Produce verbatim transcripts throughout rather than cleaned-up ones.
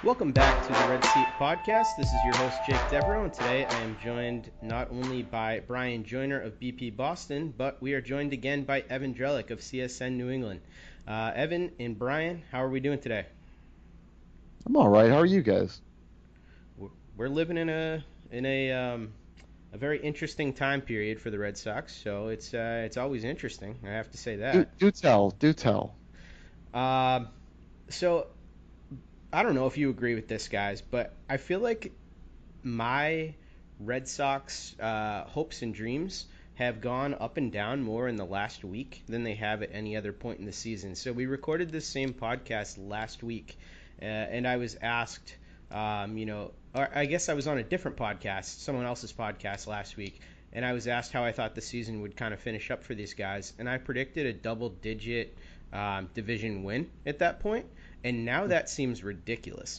Welcome back to the Red Seat Podcast. This is your host, Jake Devereaux, and today I am joined not only by Brian Joyner of B P Boston, but we are joined again by Evan Drellick of C S N New England. Uh, Evan and Brian, how are we doing today? I'm all right. How are you guys? We're living in a in a um, a very interesting time period for the Red Sox, so it's uh, it's always interesting. I have to say Do, that. do tell. Do tell. Um, so I don't know if you agree with this, guys, but I feel like my Red Sox uh, hopes and dreams have gone up and down more in the last week than they have at any other point in the season. So we recorded this same podcast last week, uh, and I was asked, um, you know, or I guess I was on a different podcast, someone else's podcast last week, and I was asked how I thought the season would kind of finish up for these guys, and I predicted a double-digit um, division win at that point, and now that seems ridiculous.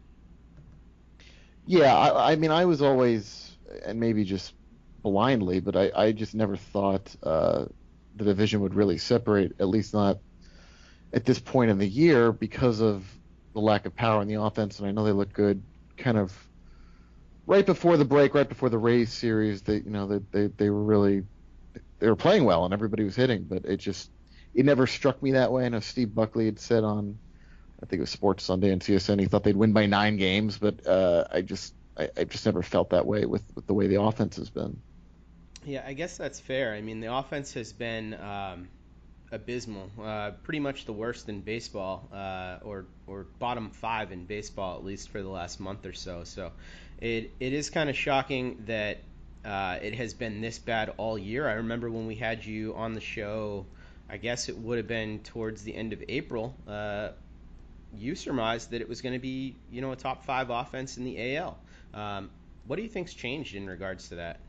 Yeah, I, I mean, I was always, and maybe just blindly, but I, I just never thought uh, the division would really separate, at least not at this point in the year, because of the lack of power in the offense. And I know they look good, kind of right before the break, right before the Rays series. They, you know, they they, they were really they were playing well, and everybody was hitting, but it just it never struck me that way. I know Steve Buckley had said on I think it was Sports Sunday and C S N. He thought they'd win by nine games, but uh, I just I, I just never felt that way with, with the way the offense has been. Yeah, I guess that's fair. I mean, the offense has been um, abysmal, uh, pretty much the worst in baseball, uh, or or bottom five in baseball at least for the last month or so. So, it it is kind of shocking that uh, it has been this bad all year. I remember when we had you on the show. I guess it would have been towards the end of April. Uh, you surmised that it was going to be, you know, a top five offense in the A L. Um, what do you think's changed in regards to that?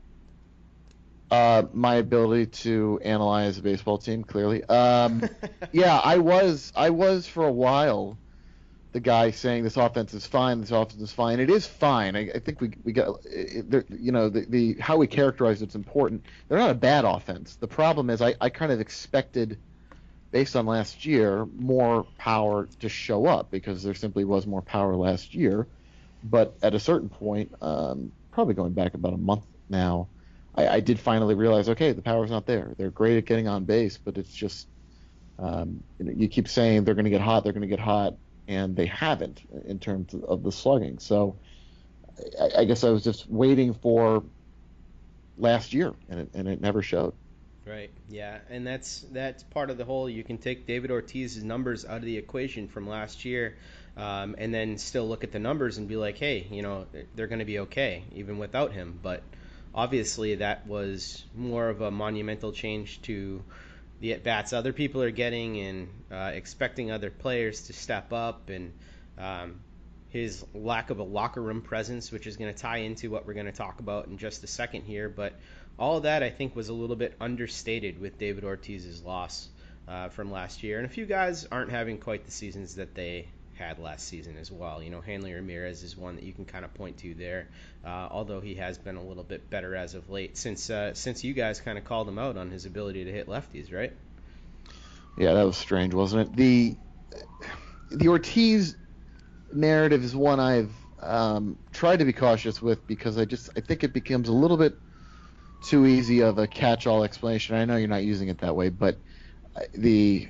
Uh, my ability to analyze a baseball team clearly. Um, yeah, I was I was for a while the guy saying this offense is fine, this offense is fine. It is fine. I, I think we we got it, there- you know the, the how we characterize it's important. They're not a bad offense. The problem is I, I kind of expected based on last year more power to show up because there simply was more power last year. But at a certain point, um, probably going back about a month now, I, I did finally realize, okay, the power's not there. They're great at getting on base, but it's just um, you know, you keep saying they're going to get hot, they're going to get hot, and they haven't in terms of, of the slugging. So I, I guess I was just waiting for last year, and it, and it never showed. Right. Yeah, and that's that's part of the whole. You can take David Ortiz's numbers out of the equation from last year, um, and then still look at the numbers and be like, hey, you know, they're going to be okay even without him. But obviously, that was more of a monumental change to the at bats other people are getting and uh, expecting other players to step up and um, his lack of a locker room presence, which is going to tie into what we're going to talk about in just a second here. But all of that, I think, was a little bit understated with David Ortiz's loss uh, from last year. And a few guys aren't having quite the seasons that they had last season as well. You know, Hanley Ramirez is one that you can kind of point to there, uh, although he has been a little bit better as of late since uh, since you guys kind of called him out on his ability to hit lefties, right? Yeah, that was strange, wasn't it? The the Ortiz narrative is one I've um, tried to be cautious with because I just I think it becomes a little bit too easy of a catch-all explanation. I know you're not using it that way, but the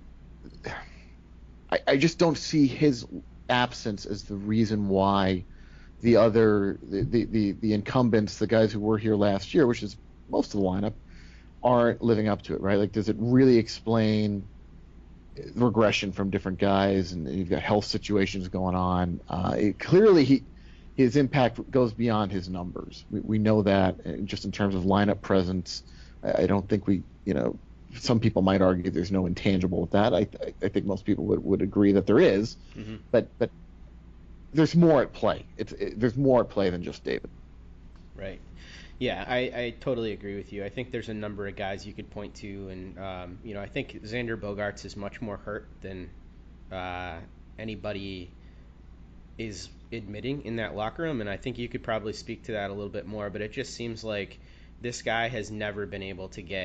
I, I just don't see his absence as the reason why the other the, the, the, the incumbents, the guys who were here last year, which is most of the lineup, aren't living up to it, right? Like, does it really explain regression from different guys, and you've got health situations going on? Uh, it, clearly, he his impact goes beyond his numbers. We, we know that, and just in terms of lineup presence. I, I don't think we, you know, some people might argue there's no intangible with that. I, I think most people would, would agree that there is, Mm-hmm. but but there's more at play. It's it, there's more at play than just David. Right. Yeah, I, I totally agree with you. I think there's a number of guys you could point to, and um, you know, I think Xander Bogaerts is much more hurt than uh, anybody is admitting in that locker room, and I think you could probably speak to that a little bit more. But it just seems like this guy has never been able to get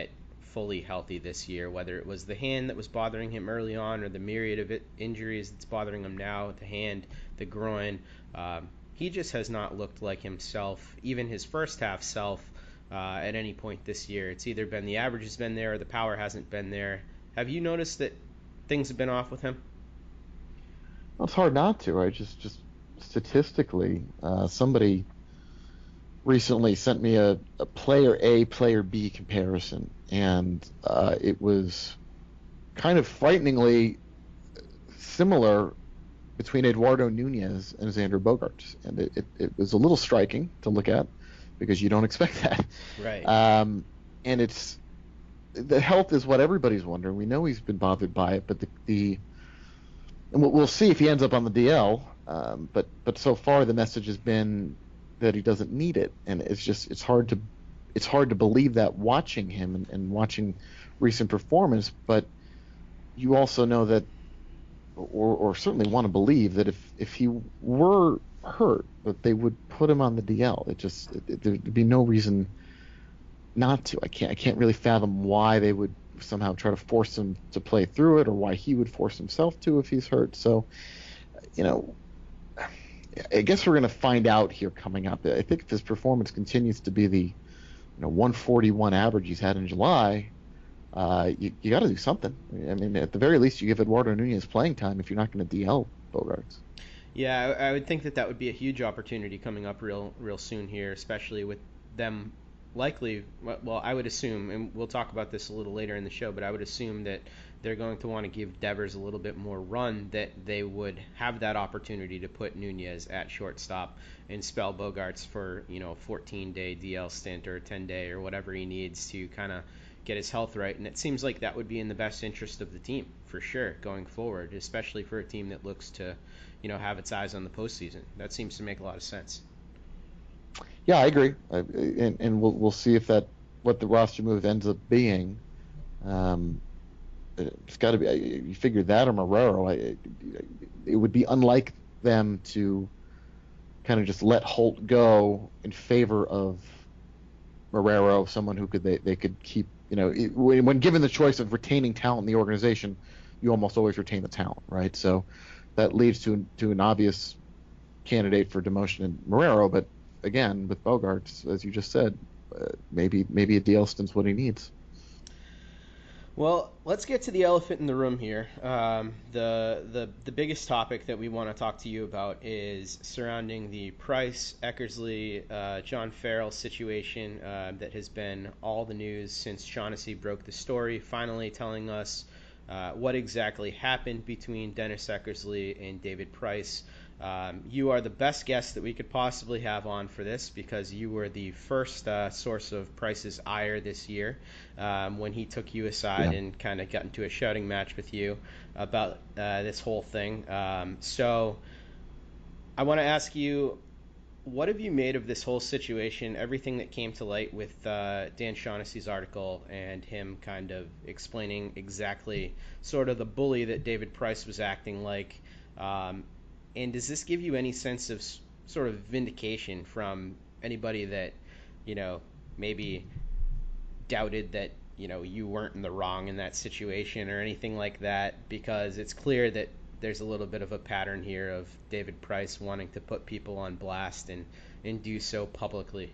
fully healthy this year, whether it was the hand that was bothering him early on or the myriad of it, injuries that's bothering him now, the hand, the groin. Um, he just has not looked like himself, even his first half self, uh, at any point this year. It's either been the average has been there or the power hasn't been there. Have you noticed that things have been off with him? Well, it's hard not to, right? Just just statistically, uh, somebody recently sent me a, a player A, player B comparison, and uh, it was kind of frighteningly similar between Eduardo Nunez and Xander Bogaerts, and it, it, it was a little striking to look at because you don't expect that. Right. Um, and it's the health is what everybody's wondering. We know he's been bothered by it, but the, the and we'll, we'll see if he ends up on the D L. Um, but but so far the message has been that he doesn't need it, and it's just it's hard to it's hard to believe that watching him and, and watching recent performance. But you also know that, or, or certainly want to believe that if if he were hurt, that they would put him on the D L. It just it, there'd be no reason not to. I can't I can't really fathom why they would somehow try to force him to play through it, or why he would force himself to if he's hurt. So, you know, I guess we're going to find out here coming up. I think if his performance continues to be the, you know, one forty-one average he's had in July, uh, you, you got to do something. I mean, at the very least, you give Eduardo Nunez playing time if you're not going to D L Bogaerts. Yeah, I, I would think that that would be a huge opportunity coming up real, real soon here, especially with them likely. Well, I would assume, and we'll talk about this a little later in the show, but I would assume that they're going to want to give Devers a little bit more run, that they would have that opportunity to put Nunez at shortstop and spell Bogaerts for, you know, a fourteen-day D L stint or a ten-day or whatever he needs to kind of get his health right. And it seems like that would be in the best interest of the team, for sure, going forward, especially for a team that looks to, you know, have its eyes on the postseason. That seems to make a lot of sense. Yeah, I agree, I, and, and we'll we'll see if that what the roster move ends up being. Um, it's got to be. You figure that or Marrero. I, it would be unlike them to kind of just let Holt go in favor of Marrero, someone who could they, they could keep. You know, it, when, when given the choice of retaining talent in the organization, you almost always retain the talent, right? So that leads to to an obvious candidate for demotion in Marrero, but again, with Bogaerts, as you just said, uh, maybe maybe a D L stint's what he needs. Well, let's get to the elephant in the room here. Um, the the the biggest topic that we want to talk to you about is surrounding the Price, Eckersley, uh, John Farrell situation uh, that has been all the news since Shaughnessy broke the story, finally telling us uh, what exactly happened between Dennis Eckersley and David Price. Um, you are the best guest that we could possibly have on for this because you were the first uh, source of Price's ire this year um, when he took you aside Yeah. and kind of got into a shouting match with you about uh, this whole thing. Um, so I want to ask you, what have you made of this whole situation, everything that came to light with uh, Dan Shaughnessy's article and him kind of explaining exactly sort of the bully that David Price was acting like? Um, And does this give you any sense of s- sort of vindication from anybody that, you know, maybe doubted that, you know, you weren't in the wrong in that situation or anything like that? Because it's clear that there's a little bit of a pattern here of David Price wanting to put people on blast and, and do so publicly.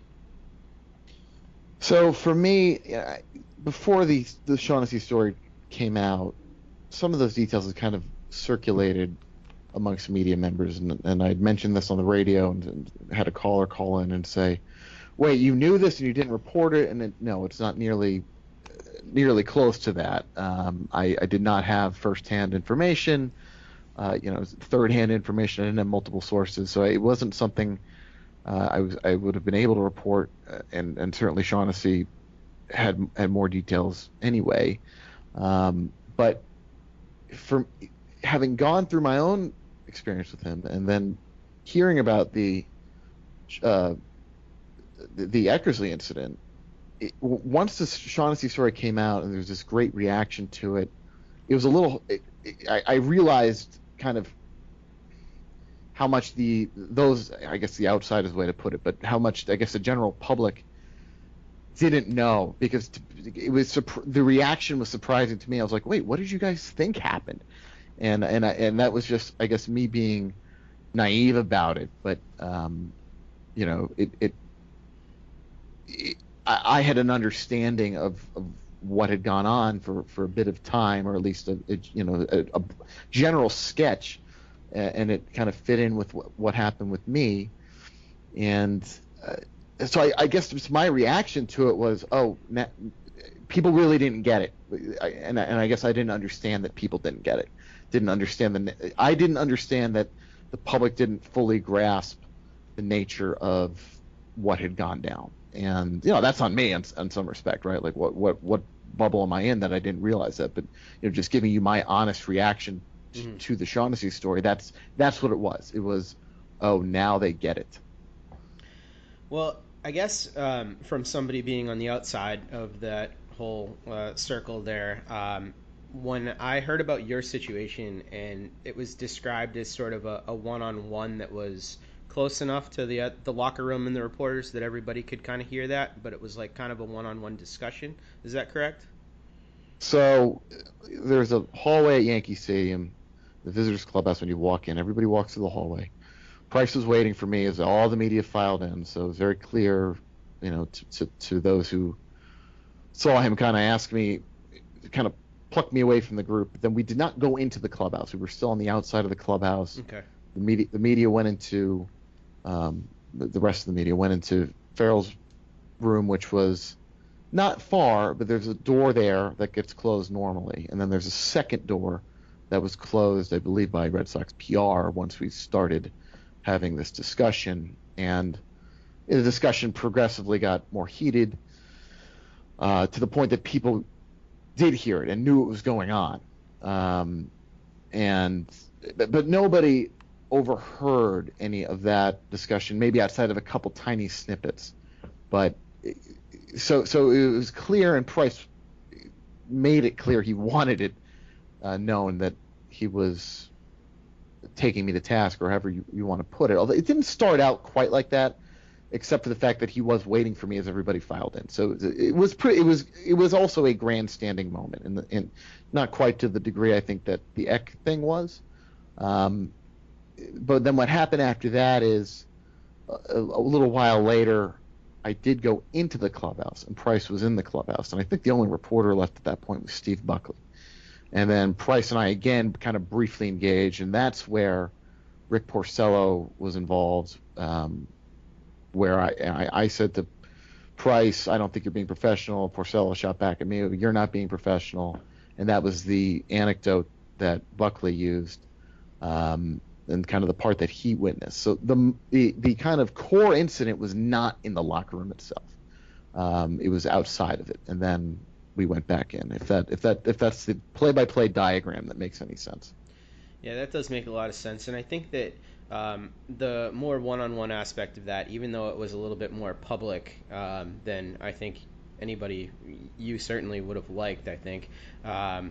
So for me, yeah, before the the Shaughnessy story came out, some of those details had kind of circulated amongst media members, and, and I'd mentioned this on the radio and, and had a caller call in and say, "Wait, you knew this and you didn't report it?" And it, no, it's not nearly nearly close to that. Um, I, I did not have firsthand information, uh, you know, third-hand information. I didn't have multiple sources, so it wasn't something uh, I was I would have been able to report. Uh, and and certainly Shaughnessy had had more details anyway. Um, but for having gone through my own experience with him and then hearing about the uh, the, the Eckersley incident, it, once this Shaughnessy story came out and there was this great reaction to it, it was a little. It, it, I, I realized kind of how much the those I guess the outsider's way to put it, but how much I guess the general public didn't know because it was the reaction was surprising to me. I was like, wait, what did you guys think happened? And and I, and that was just, I guess, me being naive about it. But um, you know, it, it, it I, I had an understanding of, of what had gone on for, for a bit of time, or at least a, a you know a, a general sketch, and it kind of fit in with what, what happened with me. And uh, so I, I guess just my reaction to it was, oh, na- people really didn't get it, I, and and I guess I didn't understand that people didn't get it, didn't understand the I didn't understand that the public didn't fully grasp the nature of what had gone down. And you know, that's on me in, in some respect, right? Like what what what bubble am I in that I didn't realize that? But you know, just giving you my honest reaction t- mm-hmm. to the Shaughnessy story, that's that's what it was. It was, oh, now they get it. Well, I guess um, from somebody being on the outside of that whole uh, circle there, um, when I heard about your situation and it was described as sort of a, a one-on-one that was close enough to the uh, the locker room and the reporters that everybody could kind of hear that, but it was like kind of a one-on-one discussion. Is that correct? So there's a hallway at Yankee Stadium, the visitors clubhouse. When you walk in, everybody walks through the hallway. Price was waiting for me as all the media filed in, so it was very clear, you know, to, to, to those who saw him kind of ask me, kind of pluck me away from the group. But then we did not go into the clubhouse. We were still on the outside of the clubhouse. Okay. The media, the media went into, um, the, the rest of the media went into Farrell's room, which was not far, but there's a door there that gets closed normally, and then there's a second door that was closed, I believe, by Red Sox P R once we started having this discussion. And the discussion progressively got more heated, uh, to the point that people did hear it and knew what was going on. Um, and but, but nobody overheard any of that discussion, maybe outside of a couple tiny snippets. But so so it was clear, and Price made it clear he wanted it uh, known that he was taking me to task, or however you, you want to put it. Although it didn't start out quite like that, except for the fact that he was waiting for me as everybody filed in. So it was pretty. It was it was also a grandstanding moment, and and not quite to the degree I think that the Eck thing was. Um, but then what happened after that is a, a little while later, I did go into the clubhouse, and Price was in the clubhouse, and I think the only reporter left at that point was Steve Buckley. And then Price and I again kind of briefly engaged, and that's where Rick Porcello was involved. Um, where I, I I said to Price, "I don't think you're being professional." Porcello shot back at me, "You're not being professional," and that was the anecdote that Buckley used, um, and kind of the part that he witnessed. So the the the kind of core incident was not in the locker room itself; um, it was outside of it, and then we went back in. If that if that if that's the play-by-play diagram that makes any sense. Yeah, that does make a lot of sense, and I think that um, the more one-on-one aspect of that, even though it was a little bit more public um, than I think anybody, you certainly would have liked, I think, um,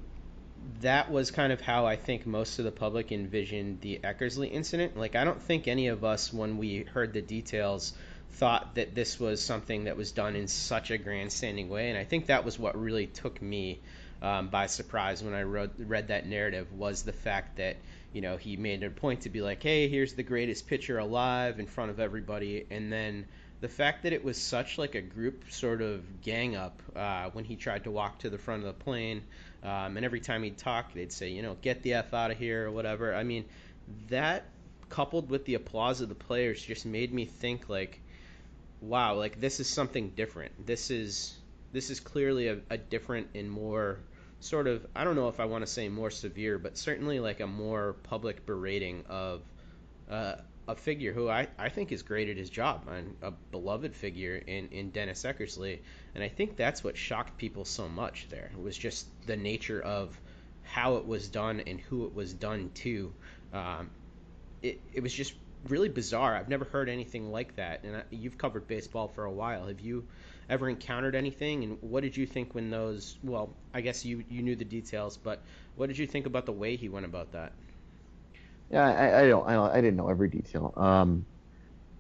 that was kind of how I think most of the public envisioned the Eckersley incident. Like, I don't think any of us, when we heard the details, thought that this was something that was done in such a grandstanding way, and I think that was what really took me um, by surprise when I wrote, read that narrative, was the fact that, you know, he made it a point to be like, hey, here's the greatest pitcher alive in front of everybody, and then the fact that it was such like a group sort of gang up uh, when he tried to walk to the front of the plane, um, and every time he'd talk, they'd say, you know, get the F out of here or whatever. I mean, that coupled with the applause of the players just made me think like, wow, like this is something different. This is this is clearly a, a different and more sort of, I don't know if I want to say more severe, but certainly like a more public berating of uh, a figure who I, I think is great at his job, and a beloved figure in, in Dennis Eckersley. And I think that's what shocked people so much there. It was just the nature of how it was done and who it was done to. Um, it, it was just really bizarre. I've never heard anything like that. And you've covered baseball for a while. Have you ever encountered anything? And what did you think when those, well, I guess you, you knew the details, but what did you think about the way he went about that? Yeah, I, I don't, I don't, I didn't know every detail. Um,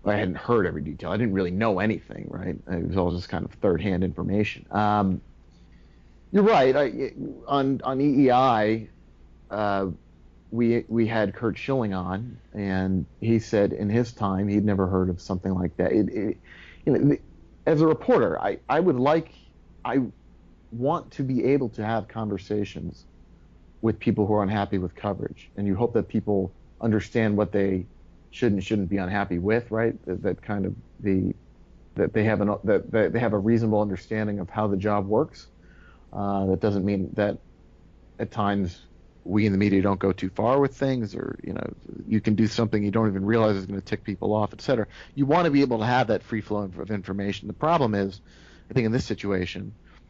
I hadn't heard every detail. I didn't really know anything, right? It was all just kind of third-hand information. Um, you're right. I, on on E E I, uh, we we had Curt Schilling on, and he said in his time he'd never heard of something like that. It, it, you know, as a reporter, I, I would like, I want to be able to have conversations with people who are unhappy with coverage, and you hope that people understand what they should and shouldn't be unhappy with, right? That, that kind of the that they have an that, that they have a reasonable understanding of how the job works. Uh, that doesn't mean that at times we in the media don't go too far with things, or you know, you can do something you don't even realize is going to tick people off, et cetera. You want to be able to have that free flow of information. The problem is, I think in this situation,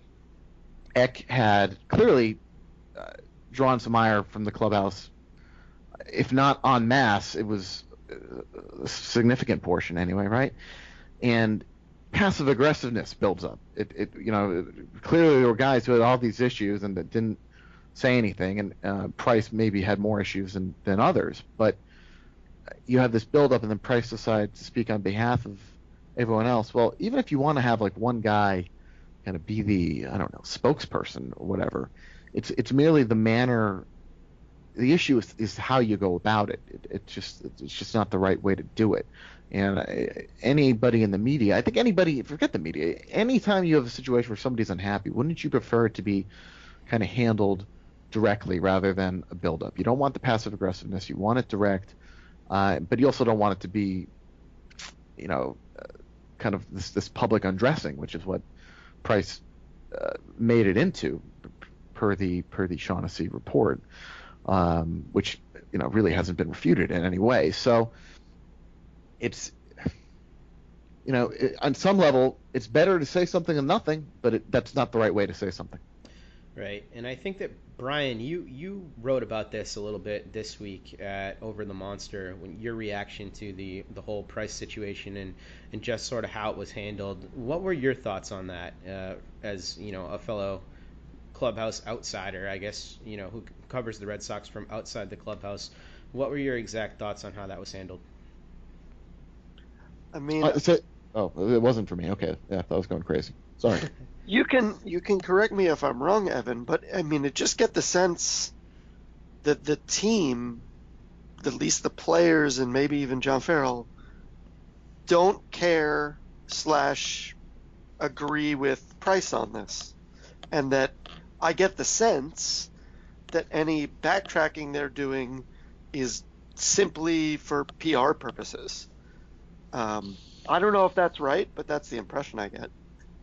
Eck had clearly uh, drawn some ire from the clubhouse. If not en masse, it was a significant portion anyway, right? And passive aggressiveness builds up. It, it, you know, clearly there were guys who had all these issues and that didn't say anything, and uh, Price maybe had more issues than, than others. But you have this buildup, and then Price decides to speak on behalf of everyone else. Well, even if you want to have like one guy kind of be the, I don't know, spokesperson or whatever, it's it's merely the manner. The issue is, is how you go about it. it. It's just it's just not the right way to do it. And uh, anybody in the media, I think anybody, forget the media, anytime you have a situation where somebody's unhappy, wouldn't you prefer it to be kind of handled directly rather than a buildup? You don't want the passive aggressiveness. You want it direct, uh, but you also don't want it to be, you know, uh, kind of this, this public undressing, which is what Price uh, made it into, per the per the Shaughnessy report. Um, which you know really hasn't been refuted in any way. So it's you know it, on some level it's better to say something than nothing, but it, that's not the right way to say something. Right, and I think that Brian, you you wrote about this a little bit this week at Over the Monster, when your reaction to the the whole Price situation and and just sort of how it was handled. What were your thoughts on that, uh, as you know a fellow clubhouse outsider, I guess, you know, who covers the Red Sox from outside the clubhouse? What were your exact thoughts on how that was handled? I mean, uh, so, oh, it wasn't for me. Okay, yeah, I was going crazy. Sorry. you can you can correct me if I'm wrong, Evan, but I mean, I just get the sense that the team, at least the players and maybe even John Farrell, don't care slash agree with Price on this, and that I get the sense that any backtracking they're doing is simply for P R purposes. Um, I don't know if that's right, but that's the impression I get.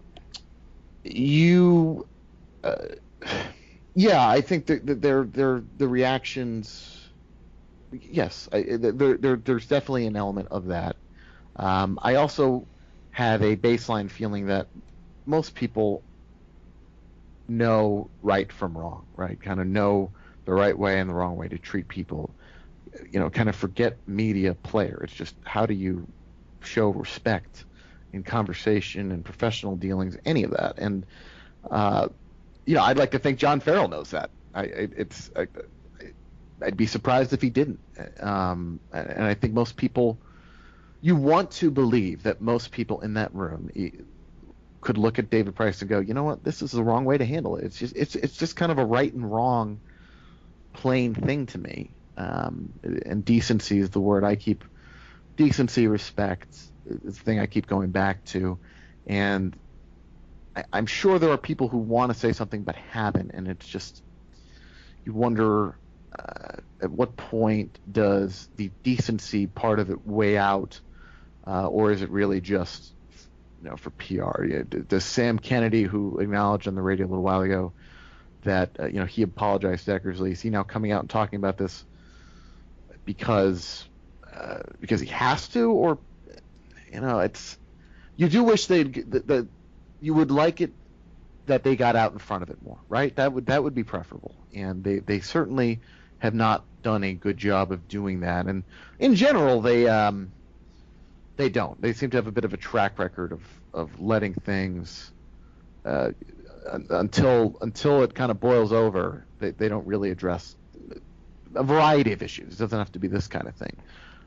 You, uh, yeah, I think that that they're they're the reactions. Yes, I, there, there there's definitely an element of that. Um, I also have a baseline feeling that most people know right from wrong, right? Kind of know the right way and the wrong way to treat people. You know, kind of forget media player. It's just how do you show respect in conversation and professional dealings, any of that. And, uh, you know, I'd like to think John Farrell knows that. I, it's, I, I'd be surprised if he didn't. Um, and I think most people, you want to believe that most people in that room could look at David Price and go, you know what, this is the wrong way to handle it. It's just it's it's just kind of a right and wrong, plain thing to me. Um, and decency is the word I keep. Decency, respect is the thing I keep going back to. And I, I'm sure there are people who want to say something but haven't, and it's just you wonder uh, at what point does the decency part of it weigh out, uh, or is it really just you know, for P R? Does Sam Kennedy, who acknowledged on the radio a little while ago that uh, you know he apologized to Eckersley, is he now coming out and talking about this because uh, because he has to, or you know, it's you do wish they'd that, that you would like it that they got out in front of it more, right? That would that would be preferable, and they they certainly have not done a good job of doing that, and in general they um they don't. They seem to have a bit of a track record of of letting things uh, until until it kind of boils over. They they don't really address a variety of issues. It doesn't have to be this kind of thing.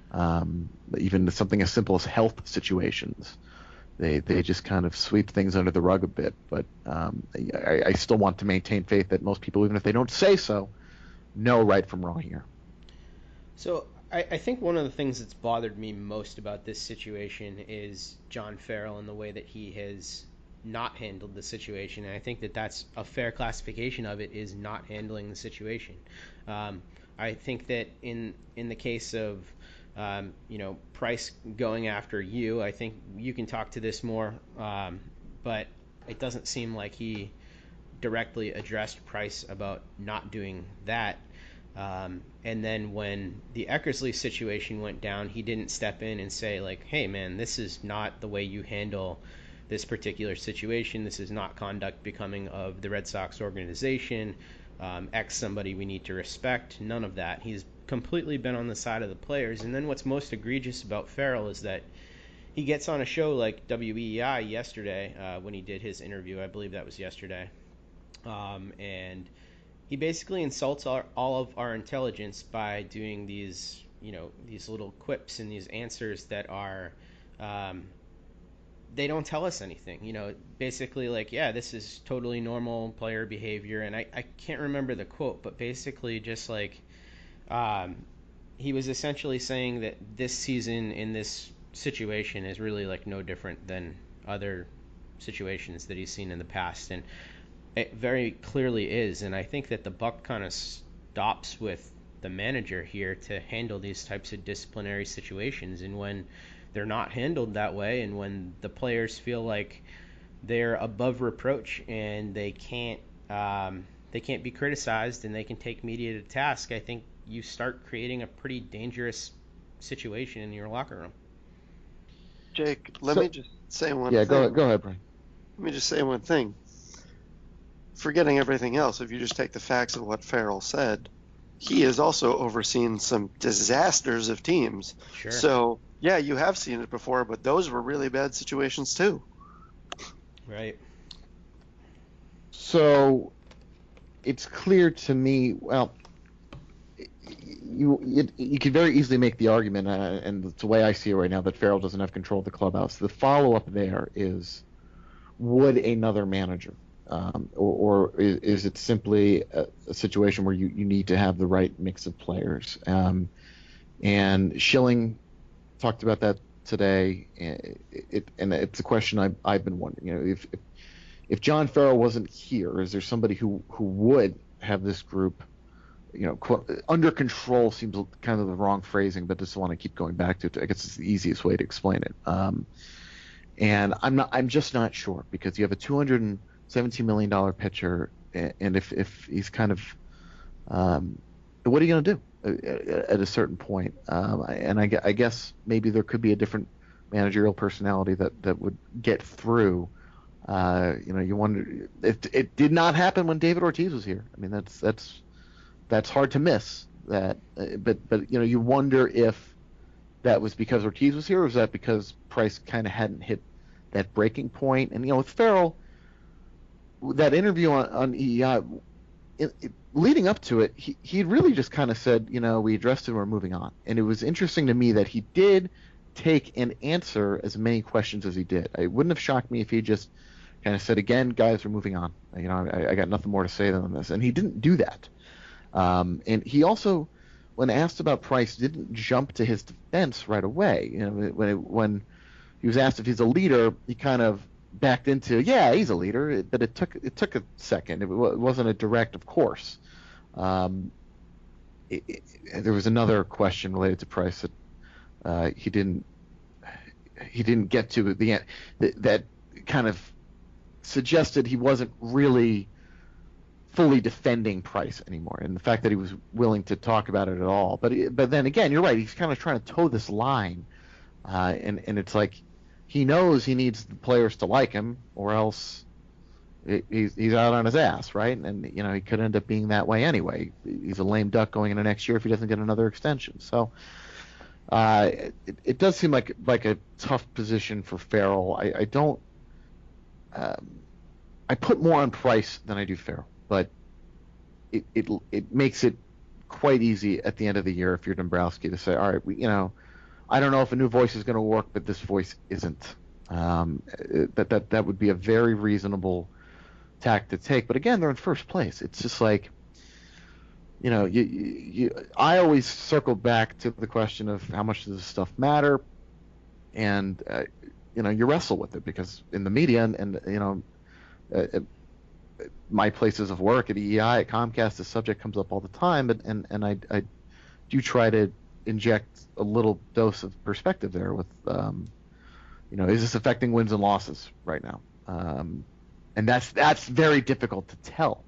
Um, even something as simple as health situations, they they just kind of sweep things under the rug a bit. But um, I, I still want to maintain faith that most people, even if they don't say so, know right from wrong here. So I, I think one of the things that's bothered me most about this situation is John Farrell and the way that he has not handled the situation. And I think that that's a fair classification of it, is not handling the situation. Um, I think that in in the case of um, you know, Price going after you, I think you can talk to this more, um, but it doesn't seem like he directly addressed Price about not doing that. Um, and then when the Eckersley situation went down, he didn't step in and say, like, hey, man, this is not the way you handle this particular situation. This is not conduct becoming of the Red Sox organization. Um, X somebody we need to respect. None of that. He's completely been on the side of the players. And then what's most egregious about Farrell is that he gets on a show like W E I yesterday uh, when he did his interview. I believe that was yesterday. Um, and he basically insults our, all of our intelligence by doing these, you know, these little quips and these answers that are, um, they don't tell us anything. You know, basically like, yeah, this is totally normal player behavior. And I, I can't remember the quote, but basically just like, um, he was essentially saying that this season in this situation is really like no different than other situations that he's seen in the past. And it very clearly is, and I think that the buck kind of stops with the manager here to handle these types of disciplinary situations. And when they're not handled that way, and when the players feel like they're above reproach and they can't um, they can't be criticized and they can take media to task, I think you start creating a pretty dangerous situation in your locker room. Jake, let So- me just say one Yeah, thing. go go ahead, Brian. Let me just say one thing. Forgetting everything else, if you just take the facts of what Farrell said, he has also overseen some disasters of teams. Sure. So, yeah, you have seen it before, but those were really bad situations too. Right. So it's clear to me. Well, you it, you could very easily make the argument, uh, and it's the way I see it right now, that Farrell doesn't have control of the clubhouse. The follow-up there is, would another manager, um, or, or is, is it simply a, a situation where you, you need to have the right mix of players? Um, and Schilling talked about that today, and, it, and it's a question I've, I've been wondering. You know, if, if if John Farrell wasn't here, is there somebody who, who would have this group, you know, qu- under control seems kind of the wrong phrasing, but just want to keep going back to it. I guess it's the easiest way to explain it. Um, and I'm not, I'm just not sure, because you have a two hundred seventeen million dollars pitcher, and if, if he's kind of, um, what are you going to do at a certain point? Um, and I, I guess maybe there could be a different managerial personality that, that would get through. Uh, you know, you wonder, it, it did not happen when David Ortiz was here. I mean, that's, that's, that's hard to miss that. Uh, but, but, you know, you wonder if that was because Ortiz was here, or was that because Price kind of hadn't hit that breaking point? And, you know, with Farrell, that interview on, on E E I, it, it, leading up to it, he, he really just kind of said, you know, we addressed it and we're moving on. And it was interesting to me that he did take and answer as many questions as he did. It wouldn't have shocked me if he just kind of said, again, guys, we're moving on. You know, I, I got nothing more to say than this. And he didn't do that. Um, and he also, when asked about Price, didn't jump to his defense right away. You know, when it, when he was asked if he's a leader, he kind of backed into, yeah, he's a leader. But it took it took a second. It, it wasn't a direct, of course. Um, it, it, there was another question related to Price that uh, he didn't he didn't get to the end, that, that kind of suggested he wasn't really fully defending Price anymore, and the fact that he was willing to talk about it at all. But but then again, you're right. He's kind of trying to toe this line, uh, and and it's like he knows he needs the players to like him, or else it, he's he's out on his ass, right? And you know he could end up being that way anyway. He's a lame duck going into next year if he doesn't get another extension. So. Uh, it, it does seem like like a tough position for Farrell. I, I don't. Um, I put more on Price than I do Farrell, but it, it it makes it quite easy at the end of the year if you're Dombrowski to say, all right, we you know I don't know if a new voice is going to work, but this voice isn't. Um, that that that would be a very reasonable tack to take. But again, they're in first place. It's just like, you know, you, you, I always circle back to the question of how much does this stuff matter, and uh, you know, you wrestle with it because in the media and, and you know, uh, at my places of work at E E I, at Comcast, this subject comes up all the time, and and, and I, I do try to inject a little dose of perspective there with, um, you know, is this affecting wins and losses right now? Um, and that's that's very difficult to tell.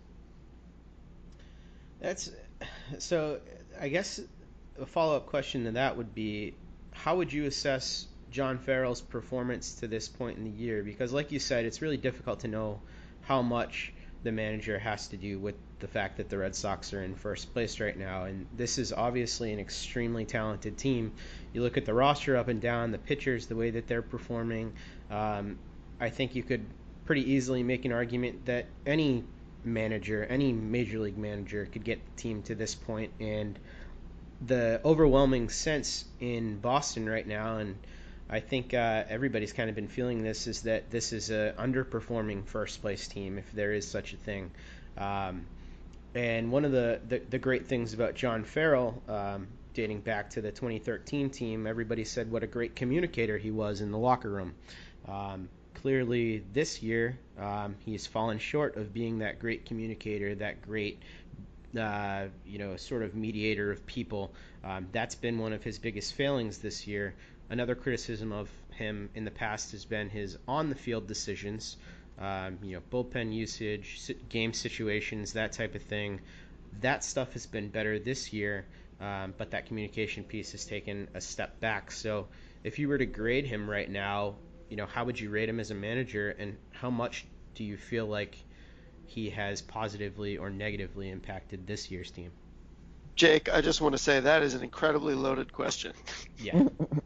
That's so. I guess a follow-up question to that would be, how would you assess John Farrell's performance to this point in the year? Because, like you said, it's really difficult to know how much the manager has to do with the fact that the Red Sox are in first place right now. And this is obviously an extremely talented team. You look at the roster up and down, the pitchers, the way that they're performing. Um, I think you could pretty easily make an argument that any manager, any major league manager could get the team to this point. And the overwhelming sense in Boston right now, and I think uh, everybody's kind of been feeling this, is that this is a underperforming first place team, if there is such a thing. Um, and one of the, the, the great things about John Farrell, um, dating back to the twenty thirteen team, everybody said what a great communicator he was in the locker room. Um, clearly this year, um, he's fallen short of being that great communicator, that great uh, you know, sort of mediator of people. Um, that's been one of his biggest failings this year. Another criticism of him in the past has been his on-the-field decisions, um, you know, bullpen usage, game situations, that type of thing. That stuff has been better this year, um, but that communication piece has taken a step back. So if you were to grade him right now, you know, how would you rate him as a manager, and how much do you feel like he has positively or negatively impacted this year's team? Jake, I just want to say that is an incredibly loaded question. Yeah.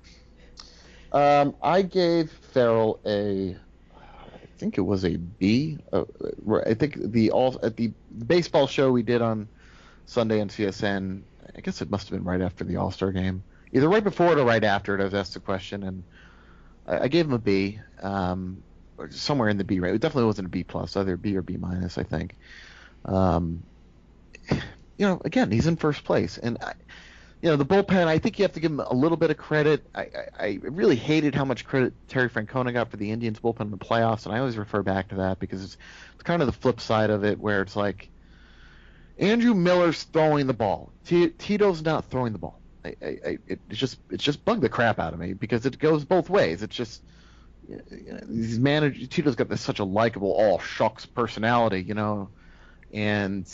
um, I gave Farrell a, I think it was a B. Uh, I think the all at the baseball show we did on Sunday on C S N, I guess it must have been right after the All-Star game, either right before it or right after it. I was asked the question, and I, I gave him a B. Um, somewhere in the B range. It definitely wasn't a B plus, either B or B minus, I think. Um, you know, again, he's in first place, and I, you know, the bullpen, I think you have to give him a little bit of credit. I, I, I really hated how much credit Terry Francona got for the Indians bullpen in the playoffs, and I always refer back to that because it's, it's kind of the flip side of it, where it's like Andrew Miller's throwing the ball, T- Tito's not throwing the ball. I, I, I, it just it's just bugged the crap out of me because it goes both ways. It's just, you know, these managers, Tito's got this such a likable, all shucks personality, you know, and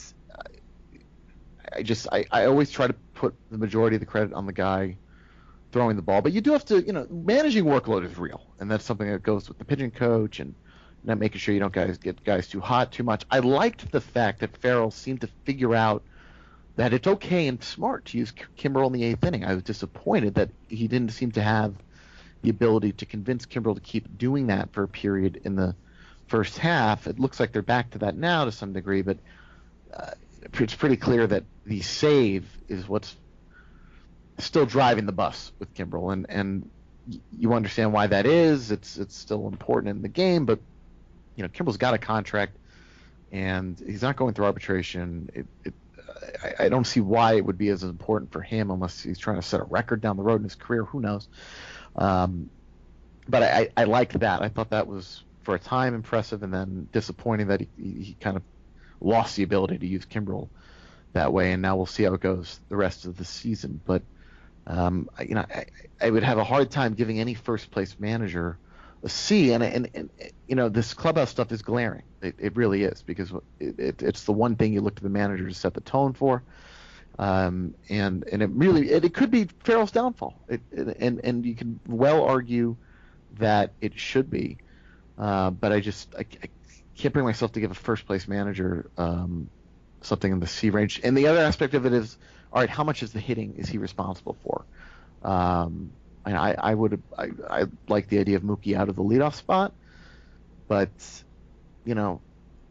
I, I just I, I always try to put the majority of the credit on the guy throwing the ball, but you do have to, you know, managing workload is real, and that's something that goes with the pitching coach and not making sure you don't guys get guys too hot too much. I liked the fact that Farrell seemed to figure out that it's okay and smart to use Kimbrel in the eighth inning. I was disappointed that he didn't seem to have the ability to convince Kimbrel to keep doing that for a period in the first half. It looks like they're back to that now to some degree, but uh, it's pretty clear that the save is what's still driving the bus with Kimbrel, and and you understand why that is. It's it's still important in the game, but you know, Kimbrel's got a contract, and he's not going through arbitration. It, it, I, I don't see why it would be as important for him unless he's trying to set a record down the road in his career. Who knows? Um, but I, I liked that. I thought that was, for a time, impressive, and then disappointing that he, he kind of lost the ability to use Kimbrel that way. And now we'll see how it goes the rest of the season. But um, you know, I, I would have a hard time giving any first place manager a C. And and, and you know, this clubhouse stuff is glaring. It, it really is, because it, it, it's the one thing you look to the manager to set the tone for. Um, and and it really it, it could be Farrell's downfall. It, it, and and you can well argue that it should be, uh, but I just I, I can't bring myself to give a first place manager um, something in the C range. And the other aspect of it is, all right, how much is the hitting is he responsible for? Um, and I I would I, I like the idea of Mookie out of the leadoff spot, but you know.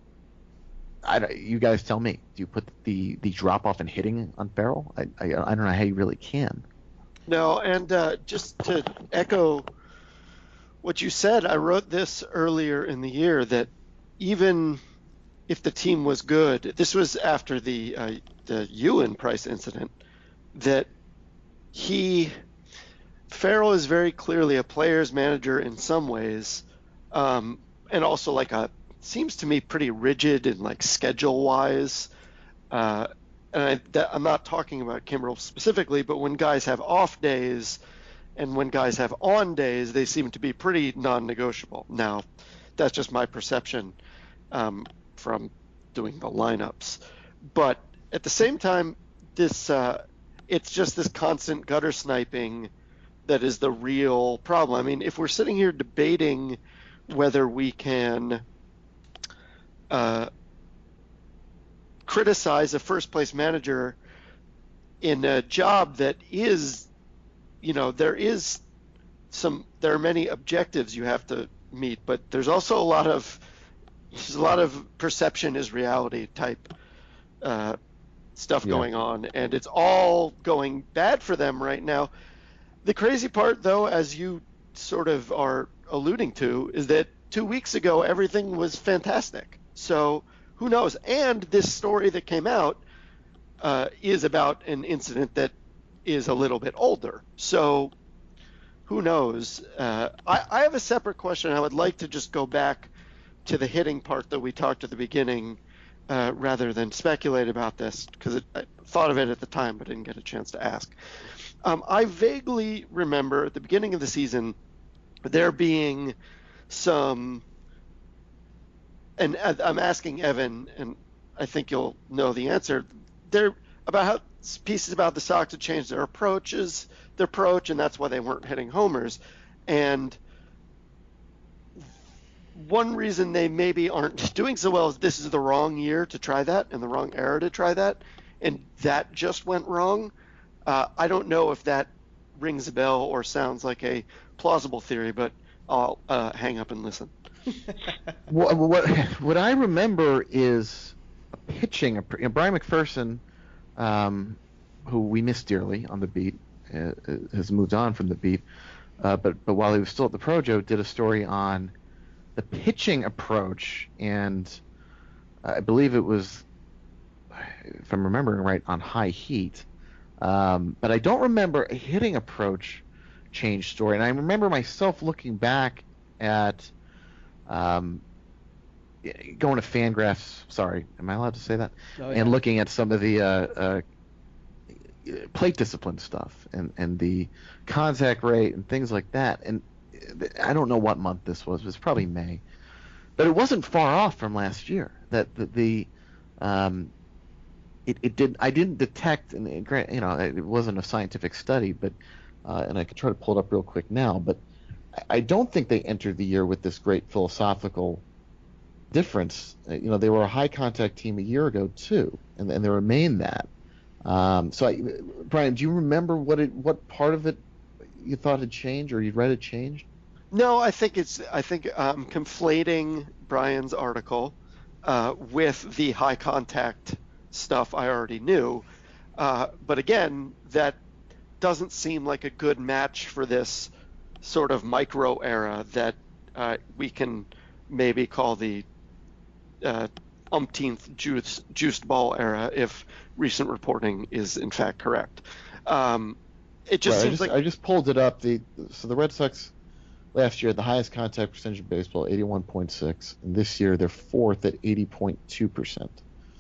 I, you guys tell me. Do you put the, the drop off in hitting on Farrell? I, I I don't know how you really can. No, and uh, just to echo what you said, I wrote this earlier in the year that even if the team was good, this was after the uh, the Ewan Price incident, that he Farrell is very clearly a player's manager in some ways, um, and also like a seems to me pretty rigid and like schedule wise. Uh, and I, that, I'm not talking about Kimbrel specifically, but when guys have off days and when guys have on days, they seem to be pretty non-negotiable. Now, that's just my perception um, from doing the lineups. But at the same time, this uh, it's just this constant gutter sniping that is the real problem. I mean, if we're sitting here debating whether we can uh, criticize a first place manager in a job that is, you know, there is some, there are many objectives you have to meet, but there's also a lot of, there's a lot of perception is reality type uh, stuff Yeah. going on, and it's all going bad for them right now. The crazy part, though, as you sort of are alluding to, is that two weeks ago everything was fantastic. So who knows? And this story that came out uh, is about an incident that is a little bit older. So who knows? Uh, I, I have a separate question. I would like to just go back to the hitting part that we talked at the beginning uh, rather than speculate about this, because I thought of it at the time but didn't get a chance to ask. Um, I vaguely remember at the beginning of the season there being some, and I'm asking Evan, and I think you'll know the answer, there about how pieces about the Sox had changed their approaches, their approach, and that's why they weren't hitting homers. And one reason they maybe aren't doing so well is this is the wrong year to try that and the wrong era to try that, and that just went wrong. Uh, I don't know if that rings a bell or sounds like a plausible theory, but I'll uh, hang up and listen. what, what what I remember is a pitching. A, you know, Brian McPherson, um, who we miss dearly on the beat, uh, has moved on from the beat. Uh, but but while he was still at the Projo, did a story on the pitching approach, and I believe it was, if I'm remembering right, on High Heat. Um, but I don't remember a hitting approach change story. And I remember myself looking back at um, going to Fangraphs. Sorry, am I allowed to say that? Oh, And yeah. looking at some of the uh, uh, plate discipline stuff and, and the contact rate and things like that. And I don't know what month this was. It was probably May. But it wasn't far off from last year. That the, the um, It, it did. I didn't detect, and it, gra- you know, it wasn't a scientific study, but uh, and I could try to pull it up real quick now. But I- I don't think they entered the year with this great philosophical difference. Uh, You know, they were a high contact team a year ago too, and, and they remain that. Um, so, I, Brian, do you remember what it, what part of it you thought had changed, or you read it changed? No, I think it's. I think I'm conflating Brian's article uh, with the high contact stuff I already knew. Uh, but again, that doesn't seem like a good match for this sort of micro era that uh, we can maybe call the uh, umpteenth juice, juiced ball era if recent reporting is in fact correct. Um, it just Right, I seems just, like I just pulled it up. The so the Red Sox last year had the highest contact percentage in baseball, eighty-one point six, and this year they're fourth at eighty point two percent.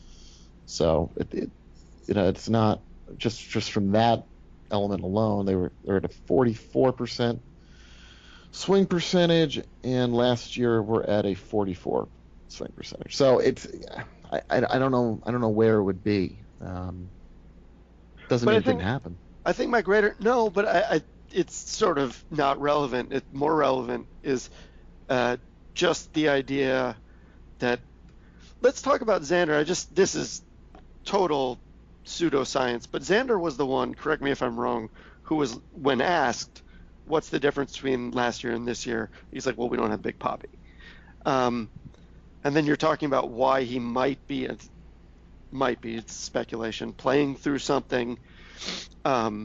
So it, it, you know, it's not just just from that element alone. They were they're at a forty-four percent swing percentage, and last year we're at a forty-four swing percentage. So it's I, I, I don't know I don't know where it would be. Um, doesn't But mean I it didn't think- happen. I think my greater no, but I, I it's sort of not relevant. It more relevant is uh, just the idea that let's talk about Xander. I just this is total pseudoscience, but Xander was the one. Correct me if I'm wrong. Who was when asked, "What's the difference between last year and this year?" He's like, "Well, we don't have Big Poppy." Um, and then you're talking about why he might be, might be it's speculation, playing through something. Um,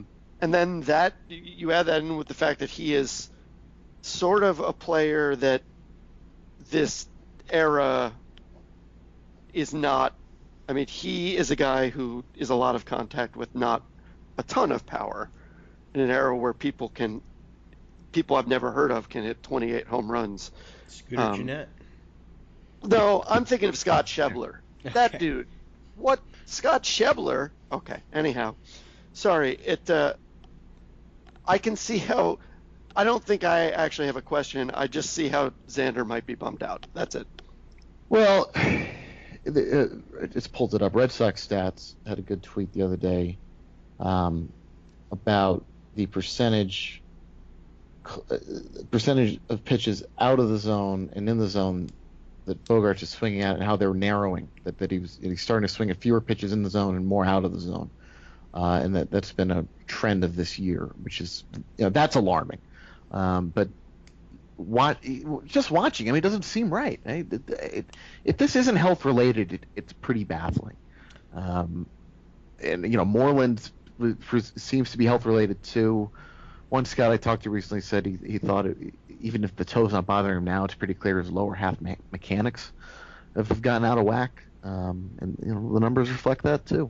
and then that you add that in with the fact that he is sort of a player that this era is not. I mean, he is a guy who is a lot of contact with not a ton of power in an era where people can, people I've never heard of can hit twenty-eight home runs. Scooter Um, Gennett. No, I'm thinking of Scott Schebler. That Okay. dude. What? Scott Schebler? Okay. Anyhow, sorry. It. Uh, I can see how. I don't think I actually have a question. I just see how Xander might be bummed out. That's it. Well, it, it, I just pulled it up. Red Sox Stats had a good tweet the other day um, about the percentage uh, percentage of pitches out of the zone and in the zone that Bogarts is swinging at, and how they're narrowing. That, that he was he's starting to swing at fewer pitches in the zone and more out of the zone, uh, and that that's been a trend of this year, which is, you know, that's alarming. Um, but what, just watching, I mean, it doesn't seem right. Right? It, it, if this isn't health related, it, it's pretty baffling. Um, and you know, Moreland seems to be health related too. One scout I talked to recently said he he thought it, even if the toe's not bothering him now, it's pretty clear his lower half me- mechanics have gotten out of whack. Um, and you know, the numbers reflect that too.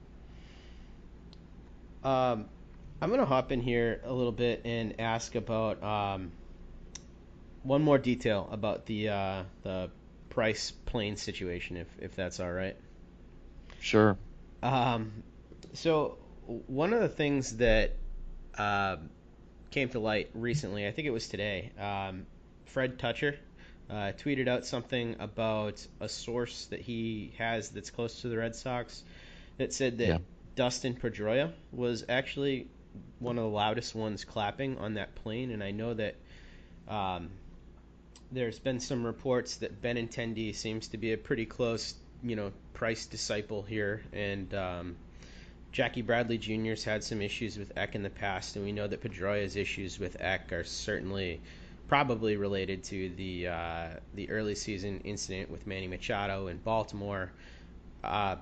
Um, I'm going to hop in here a little bit and ask about um, one more detail about the uh, the Price plane situation, if if that's all right. Sure. Um, so one of the things that um, came to light recently, I think it was today, um, Fred Toucher uh, tweeted out something about a source that he has that's close to the Red Sox that said that Yeah. Dustin Pedroia was actually one of the loudest ones clapping on that plane, and I know that um, there's been some reports that Benintendi seems to be a pretty close, you know, Price disciple here, and um, Jackie Bradley Junior's had some issues with Eck in the past, and we know that Pedroia's issues with Eck are certainly probably related to the uh, the early season incident with Manny Machado in Baltimore. Uh,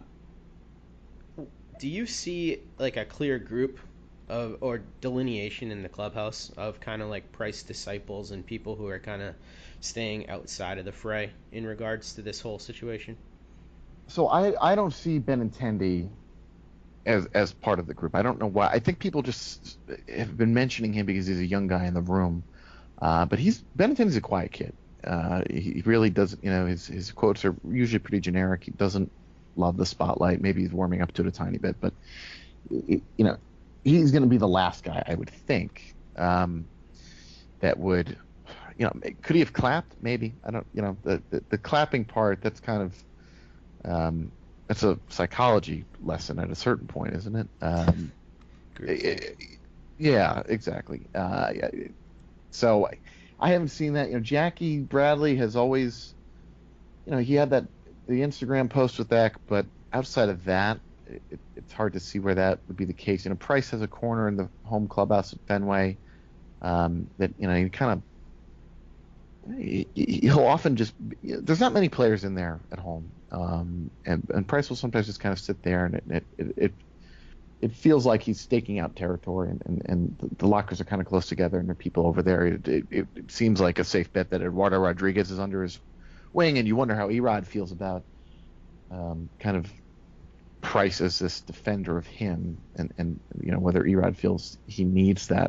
do you see like a clear group of or delineation in the clubhouse of kind of like Price disciples and people who are kind of staying outside of the fray in regards to this whole situation? So I, I don't see Benintendi as as part of the group. I don't know why. I think people just have been mentioning him because he's a young guy in the room. Uh, but he's Benintendi's a quiet kid. Uh, he really doesn't, you know, his his quotes are usually pretty generic. He doesn't love the spotlight. Maybe he's warming up to it a tiny bit, but it, you know, he's going to be the last guy, I would think, um, that would, you know, could he have clapped? Maybe. I don't, you know, the the, the clapping part, that's kind of um, that's a psychology lesson at a certain point, isn't it? Um, it, yeah, exactly. Uh, yeah, so I, I haven't seen that. You know, Jackie Bradley has always, you know, he had that the Instagram post with that, but outside of that, it, it's hard to see where that would be the case. You know, Price has a corner in the home clubhouse at Fenway um, that, you know, he kind of he, he'll often just there's not many players in there at home, um, and and Price will sometimes just kind of sit there, and it it it, it, it feels like he's staking out territory, and, and, and the lockers are kind of close together, and there are people over there. It, it, it seems like a safe bet that Eduardo Rodriguez is under his wing, and you wonder how Erod feels about um, kind of Price as this defender of him, and, and you know whether Erod feels he needs that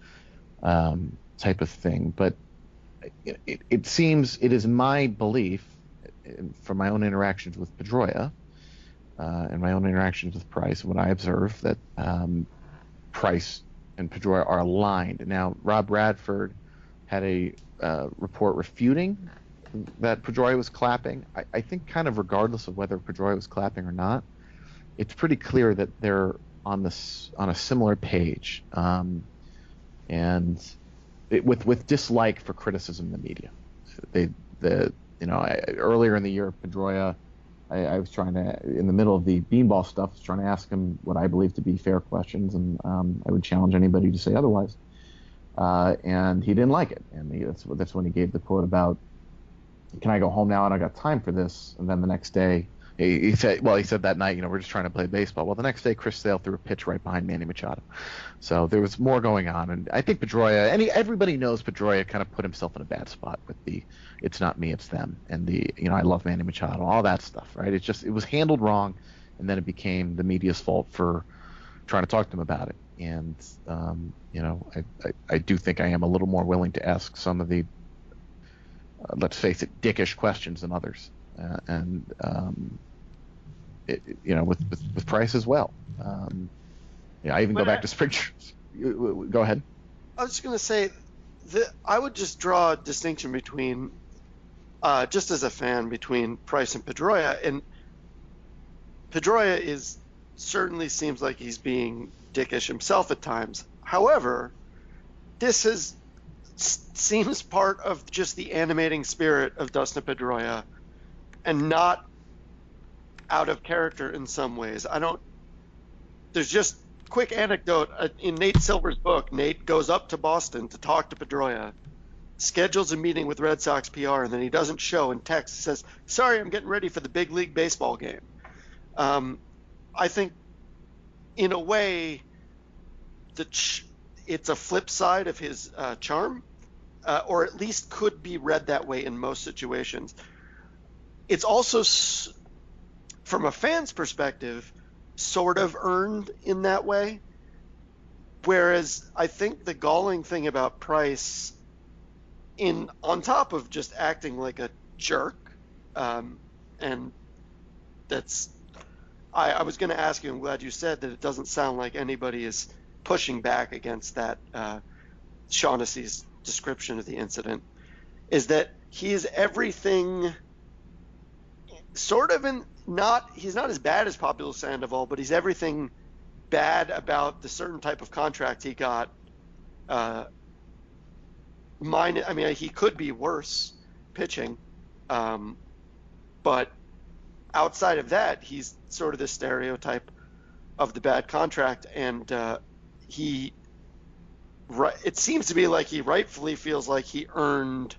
um, type of thing. But it, it, it seems it is my belief, from my own interactions with Pedroia uh, and my own interactions with Price, what I observe, that um, Price and Pedroia are aligned. Now, Rob Radford had a uh, report refuting that Pedroia was clapping. I, I think kind of regardless of whether Pedroia was clapping or not, it's pretty clear that they're on this on a similar page, um, and it, with with dislike for criticism in the media. They the you know I, earlier in the year, Pedroia, I, I was trying to in the middle of the beanball stuff, was trying to ask him what I believe to be fair questions, and um, I would challenge anybody to say otherwise. Uh, and he didn't like it, and he, that's that's when he gave the quote about, "Can I go home now? And I got time for this." And then the next day, He, he said, well, he said that night, you know, we're just trying to play baseball. Well, the next day, Chris Sale threw a pitch right behind Manny Machado. So there was more going on, and I think Pedroia, and he, everybody knows Pedroia kind of put himself in a bad spot with the "it's not me, it's them," and the, you know, I love Manny Machado, all that stuff, right? It's just, it was handled wrong, and then it became the media's fault for trying to talk to him about it. And um, you know, I, I, I do think I am a little more willing to ask some of the, uh, let's face it, dickish questions than others. Uh, and um, it, you know, with, with with Price as well. Um, yeah, I even When go back I- to spring. Go ahead. I was just going to say that I would just draw a distinction between, uh, just as a fan, between Price and Pedroia. And Pedroia is certainly seems like he's being dickish himself at times. However, this is seems part of just the animating spirit of Dustin Pedroia, and not out of character in some ways. I don't. There's just quick anecdote uh, in Nate Silver's book. Nate goes up to Boston to talk to Pedroia, schedules a meeting with Red Sox P R, and then he doesn't show and text says, "Sorry, I'm getting ready for the big league baseball game." Um, I think, in a way, the ch- it's a flip side of his uh, charm, uh, or at least could be read that way in most situations. It's also, s- from a fan's perspective, sort of earned in that way. Whereas I think the galling thing about Price, in on top of just acting like a jerk, um, and that's, I, I was going to ask you, I'm glad you said that it doesn't sound like anybody is pushing back against that, uh, Shaughnessy's description of the incident, is that he is everything sort of in, not, he's not as bad as Pablo Sandoval, but he's everything bad about the certain type of contract he got. Uh, mine, I mean, he could be worse pitching, um, but outside of that, he's sort of the stereotype of the bad contract, and uh, he, it seems to be like he rightfully feels like he earned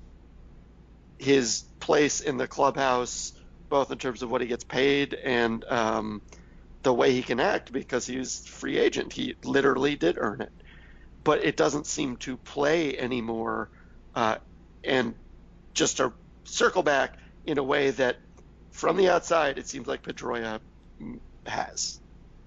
his place in the clubhouse, both in terms of what he gets paid and um, the way he can act, because he was free agent. He literally did earn it, but it doesn't seem to play anymore. Uh, and just to circle back in a way that, from the outside, it seems like Pedroia has,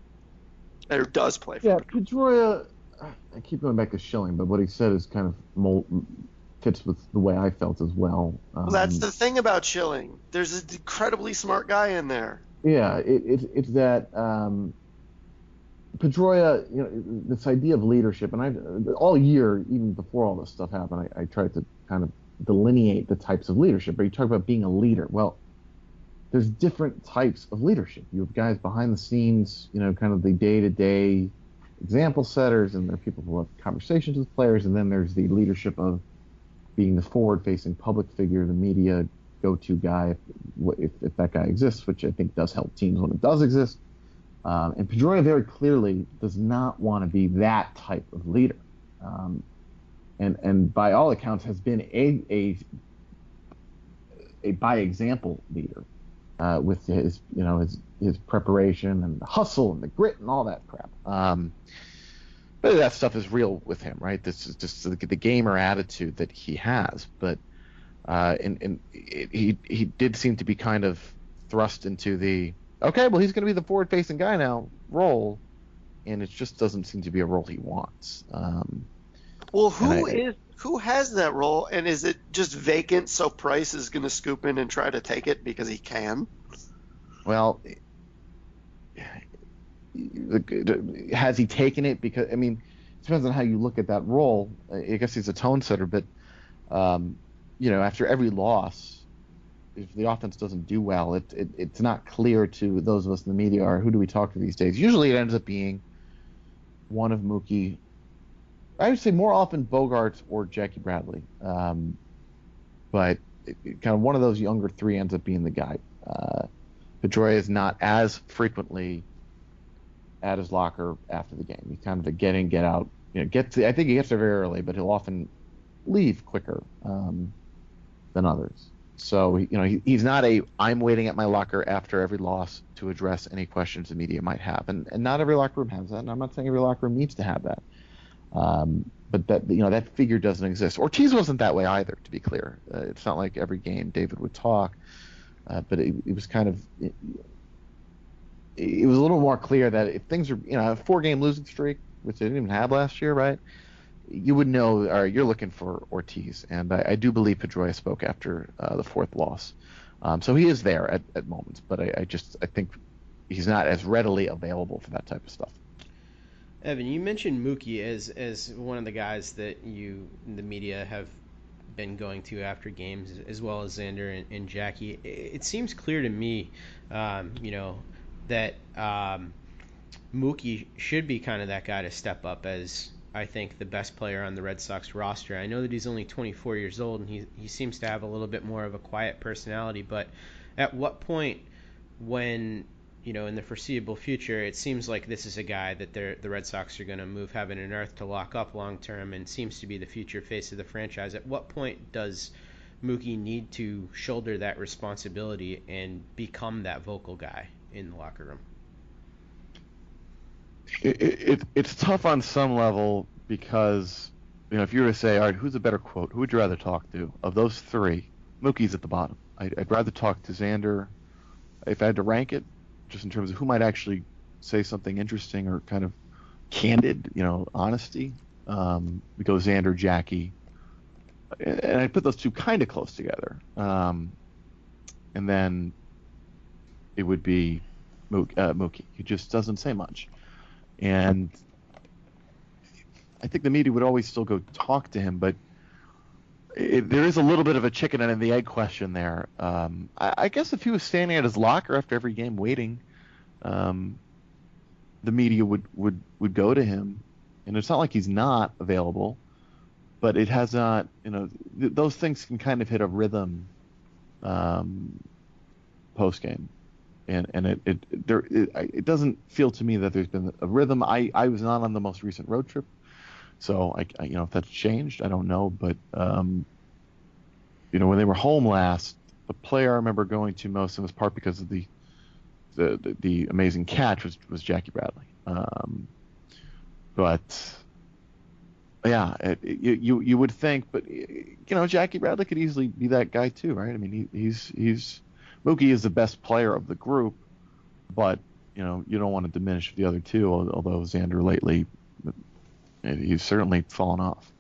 or does play for. Yeah, Pedroia. I keep going back to Schilling, but what he said is kind of mold, fits with the way I felt as well. Um, Well, that's the thing about Schilling. There's an incredibly smart guy in there. Yeah, it, it, it's that um, Pedroia, you know, this idea of leadership, and I all year, even before all this stuff happened, I, I tried to kind of delineate the types of leadership. But you talk about being a leader. Well, there's different types of leadership. You have guys behind the scenes, you know, kind of the day-to-day example setters, and there are people who have conversations with players, and then there's the leadership of being the forward-facing public figure, the media go-to guy, if, if, if that guy exists, which I think does help teams when it does exist. Um, and Pedroia very clearly does not want to be that type of leader, um, and and by all accounts has been a a, a by example leader, uh, with his you know his his preparation and the hustle and the grit and all that crap. Um, but that stuff is real with him, right? This is just the, the gamer attitude that he has, but. Uh, and and it, he he did seem to be kind of thrust into the okay, well he's going to be the forward-facing guy now role, and it just doesn't seem to be a role he wants. Um, well, who I, is who has that role, and is it just vacant so Price is going to scoop in and try to take it because he can? Well, has he taken it? Because I mean, it depends on how you look at that role. I guess he's a tone setter, but. Um, You know, after every loss, if the offense doesn't do well, it, it it's not clear to those of us in the media, or who do we talk to these days? Usually it ends up being one of Mookie. I would say more often Bogarts or Jackie Bradley. Um, but it, it, kind of one of those younger three ends up being the guy. Uh, Pedroia is not as frequently at his locker after the game. He's kind of a get in, get out. You know, get to, I think he gets there very early, but he'll often leave quicker. Um, than others. So you know he, he's not a I'm waiting at my locker after every loss to address any questions the media might have, and and not every locker room has that. And I'm not saying every locker room needs to have that. Um, but that you know that figure doesn't exist. Ortiz wasn't that way either, to be clear. Uh, it's not like every game David would talk, uh, but it, it was kind of it, it was a little more clear that if things are you know a four game losing streak, which they didn't even have last year, right? You would know, all right, you're looking for Ortiz, and I, I do believe Pedroia spoke after uh, the fourth loss, um, so he is there at, at moments, but I, I just I think he's not as readily available for that type of stuff. Evan, you mentioned Mookie as as one of the guys that you the media have been going to after games, as well as Xander and, and Jackie. It, it seems clear to me, um, you know, that um, Mookie should be kind of that guy to step up as I think the best player on the Red Sox roster. I know that he's only twenty-four years old and he he seems to have a little bit more of a quiet personality, but at what point when you know in the foreseeable future it seems like this is a guy that they're, the Red Sox are going to move heaven and earth to lock up long term and seems to be the future face of the franchise. At what point does Mookie need to shoulder that responsibility and become that vocal guy in the locker room? It, it, it's tough on some level because, you know, if you were to say, all right, who's a better quote? Who would you rather talk to? Of those three, Mookie's at the bottom. I'd, I'd rather talk to Xander. If I had to rank it, just in terms of who might actually say something interesting or kind of candid, you know, honesty, um, we go Xander, Jackie. And I put those two kind of close together. Um, and then it would be Mookie, uh, Mookie. He just doesn't say much. And I think the media would always still go talk to him, but it, there is a little bit of a chicken and the egg question there. Um, I, I guess if he was standing at his locker after every game waiting, um, the media would, would, would go to him. And it's not like he's not available, but it has not, you know, th- those things can kind of hit a rhythm um, post-game. And and it it there it, it doesn't feel to me that there's been a rhythm. I, I was not on the most recent road trip, so I, I you know if that's changed, I don't know. But um, you know when they were home last, the player I remember going to most, and was part because of the the the, the amazing catch was was Jackie Bradley. Um, but yeah, it, it, you you would think, but you know Jackie Bradley could easily be that guy too, right? I mean he, he's he's Mookie is the best player of the group, but you know you don't want to diminish the other two. Although Xander lately, he's certainly fallen off.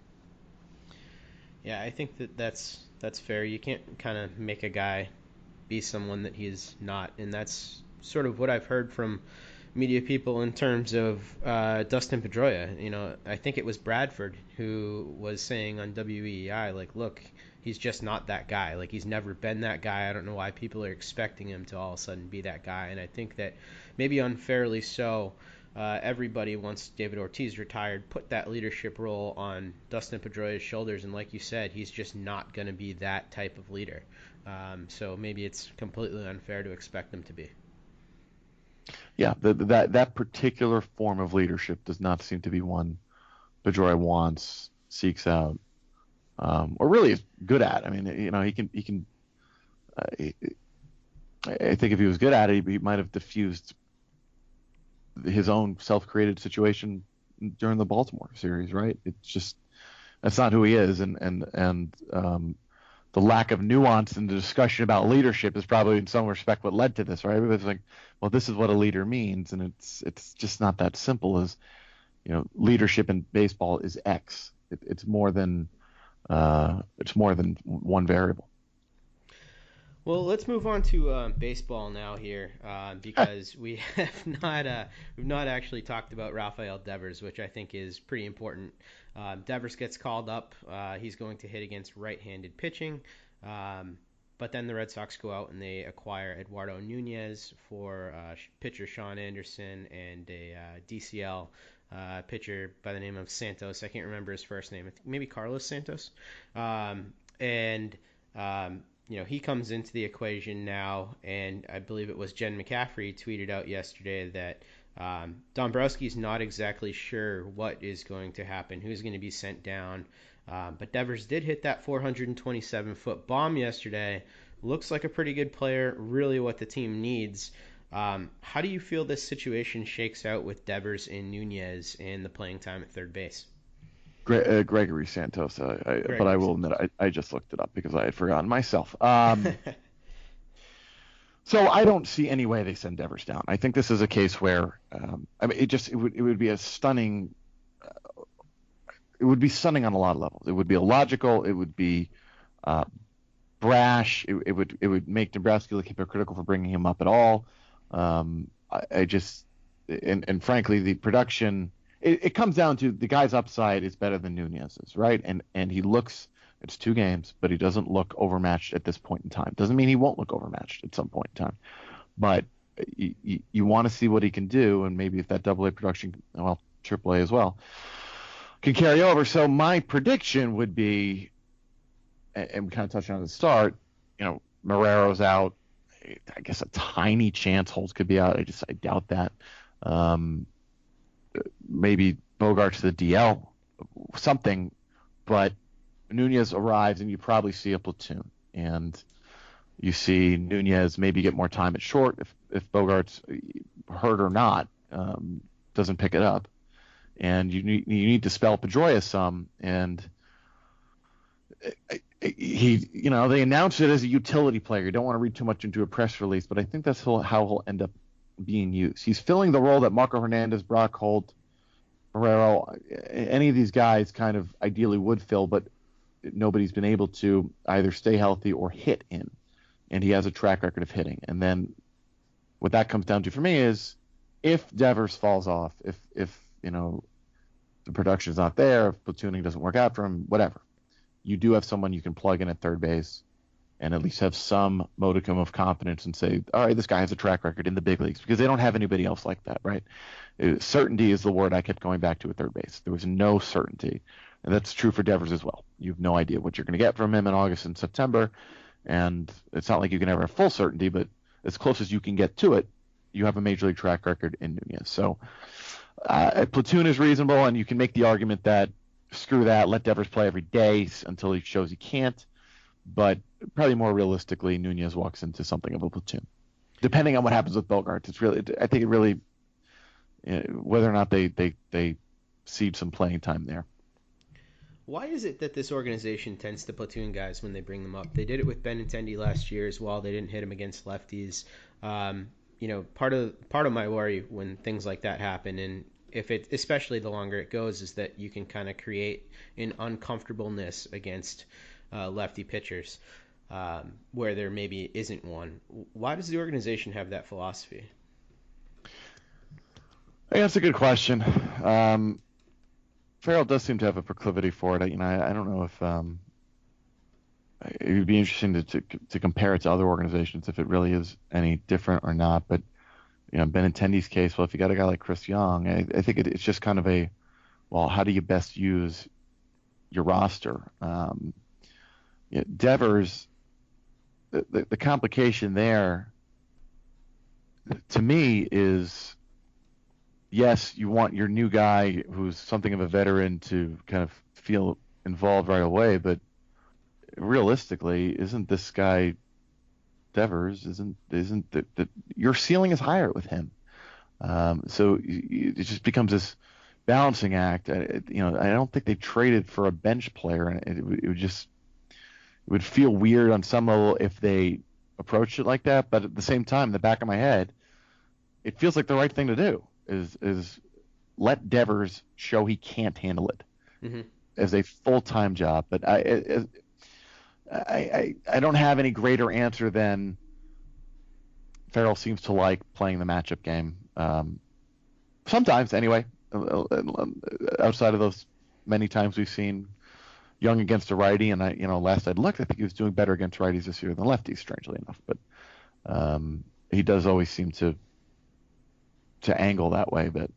Yeah, I think that that's that's fair. You can't kind of make a guy be someone that he's not, and that's sort of what I've heard from media people in terms of uh, Dustin Pedroia. You know, I think it was Bradford who was saying on W E E I, like, look, he's just not that guy. Like, he's never been that guy. I don't know why people are expecting him to all of a sudden be that guy. And I think that maybe unfairly so, uh, everybody, once David Ortiz retired, put that leadership role on Dustin Pedroia's shoulders. And like you said, he's just not going to be that type of leader. Um, so maybe it's completely unfair to expect him to be. Yeah, the, that that particular form of leadership does not seem to be one Pedroia wants, seeks out, um, or really is good at. I mean, you know, he can he can. Uh, he, I think if he was good at it, he might have diffused his own self-created situation during the Baltimore series, right? It's just that's not who he is, and and and um, the lack of nuance in the discussion about leadership is probably in some respect what led to this, right? Everybody's like, well, this is what a leader means, and it's it's just not that simple as, you know, leadership in baseball is X. It, it's more than uh, it's more than one variable. Well, let's move on to uh, baseball now here, uh, because we have not uh, we've not actually talked about Rafael Devers, which I think is pretty important. Uh, Devers gets called up. Uh, he's going to hit against right-handed pitching, um, but then the Red Sox go out and they acquire Eduardo Nunez for uh, pitcher Sean Anderson and a uh, D C L uh, pitcher by the name of Santos. I can't remember his first name. Maybe Carlos Santos, um, and um, you know, he comes into the equation now, and I believe it was Jen McCaffrey tweeted out yesterday that um, Dombrowski's not exactly sure what is going to happen, who's going to be sent down. Um, but Devers did hit that four hundred twenty-seven foot bomb yesterday, looks like a pretty good player, really what the team needs. Um, how do you feel this situation shakes out with Devers and Nunez and the playing time at third base? Gre- uh, Gregory Santos, uh, I, but I Gregory will Santos. admit I, I just looked it up because I had forgotten myself. Um, so I don't see any way they send Devers down. I think this is a case where um, I mean it just it would it would be a stunning it would be stunning on a lot of levels. It would be illogical. It would be uh, brash. It, it would it would make Dombrowski look hypocritical for bringing him up at all. Um, I, I just and, and frankly, the production it, it comes down to the guy's upside is better than Nunez's, right? And and he looks it's two games, but he doesn't look overmatched at this point in time. Doesn't mean he won't look overmatched at some point in time, but you, you, you want to see what he can do, and maybe if that double A production, well, triple A as well, can carry over. So my prediction would be, and we kind of touched on at the start, you know, Marrero's out. I guess a tiny chance Holtz could be out. I just I doubt that. Um, maybe Bogarts to the D L, something, but Nunez arrives and you probably see a platoon, and you see Nunez maybe get more time at short if if Bogarts, hurt or not, um, doesn't pick it up, and you need you need to spell Pedroia some, and he, you know, they announced it as a utility player. You don't want to read too much into a press release, but I think that's how he'll end up being used. He's filling the role that Marco Hernandez, Brock Holt, Marrero, any of these guys kind of ideally would fill, but nobody's been able to either stay healthy or hit in, and he has a track record of hitting. And then what that comes down to for me is if Devers falls off, if if you know the production's not there, if platooning doesn't work out for him, whatever, you do have someone you can plug in at third base and at least have some modicum of confidence and say, all right, this guy has a track record in the big leagues, because they don't have anybody else like that, right? It, certainty is the word I kept going back to at third base. There was no certainty. And that's true for Devers as well. You have no idea what you're going to get from him in August and September. And it's not like you can ever have full certainty, but as close as you can get to it, you have a major league track record in Nunez. So uh, a platoon is reasonable, and you can make the argument that screw that, let Devers play every day until he shows he can't. But probably more realistically, Nunez walks into something of a platoon, depending on what happens with Bogarts. It's really, I think it really, you know, whether or not they they they cede some playing time there. Why is it that this organization tends to platoon guys when they bring them up? They did it with Benintendi last year as well. They didn't hit him against lefties. Um, you know, part of part of my worry when things like that happen, and if it, especially the longer it goes, is that you can kind of create an uncomfortableness against uh, lefty pitchers um, where there maybe isn't one. Why does the organization have that philosophy? I think that's a good question. Um, Farrell does seem to have a proclivity for it. I, you know, I, I don't know if um, it would be interesting to, to to compare it to other organizations if it really is any different or not. But you know, Benintendi's case, well, if you got a guy like Chris Young, I, I think it, it's just kind of a, well, how do you best use your roster? Um, you know, Devers, the, the, the complication there, to me, is yes, you want your new guy who's something of a veteran to kind of feel involved right away, but realistically, isn't this guy Devers? Isn't isn't that that your ceiling is higher with him? Um, so it just becomes this balancing act. I, you know, I don't think they traded for a bench player, and it, it would just it would feel weird on some level if they approached it like that. But at the same time, in the back of my head, it feels like the right thing to do. Is is let Devers show he can't handle it mm-hmm. as a full time job. But I, I I I don't have any greater answer than Farrell seems to like playing the matchup game. Um, sometimes, anyway. Outside of those many times we've seen Young against a righty, and I, you know, last I'd looked, I think he was doing better against righties this year than lefties, strangely enough. But um, he does always seem to. to angle that way, but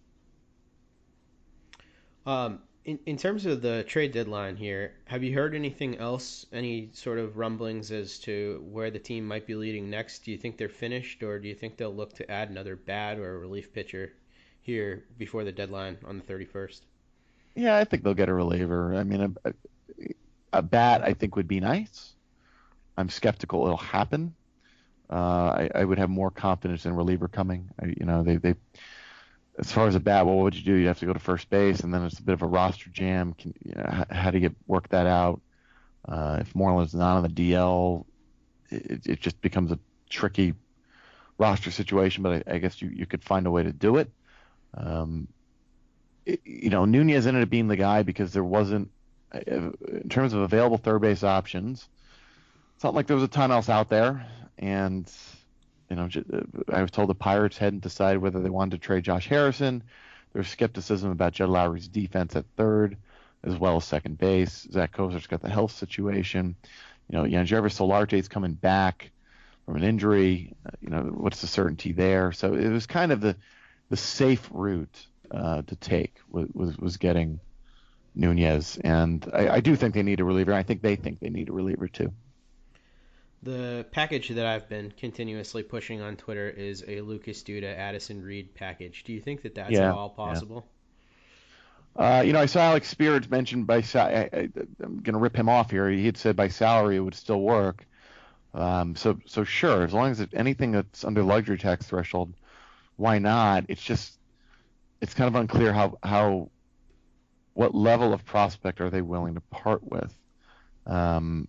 um, in in terms of the trade deadline here, have you heard anything else? Any sort of rumblings as to where the team might be leading next? Do you think they're finished, or do you think they'll look to add another bat or a relief pitcher here before the deadline on the thirty-first? Yeah, I think they'll get a reliever. I mean, a, a bat I think would be nice. I'm skeptical it'll happen. Uh, I, I would have more confidence in reliever coming. I, you know, they, they as far as a bat, well, what would you do? You have to go to first base, and then it's a bit of a roster jam. Can, you know, how, how do you get work that out? Uh, if Moreland's not on the D L, it, it just becomes a tricky roster situation. But I, I guess you, you could find a way to do it. Um, it you know, Nunez ended up being the guy because there wasn't, in terms of available third base options, it's not like there was a ton else out there. And, you know, I was told the Pirates hadn't decided whether they wanted to trade Josh Harrison. There's skepticism about Jed Lowry's defense at third, as well as second base. Zach Kozar's got the health situation. You know, Yangervis Solarte's coming back from an injury. You know, what's the certainty there? So it was kind of the the safe route uh, to take was, was was getting Nunez, and I, I do think they need a reliever. I think they think they need a reliever too. The package that I've been continuously pushing on Twitter is a Lucas Duda, Addison Reed package. Do you think that that's yeah, at all possible? Yeah. Uh, you know, I saw Alex Spirits mentioned by I, I, I'm going to rip him off here. He had said by salary it would still work. Um, so so sure, as long as it's anything that's under luxury tax threshold, why not? It's just it's kind of unclear how how what level of prospect are they willing to part with. Um,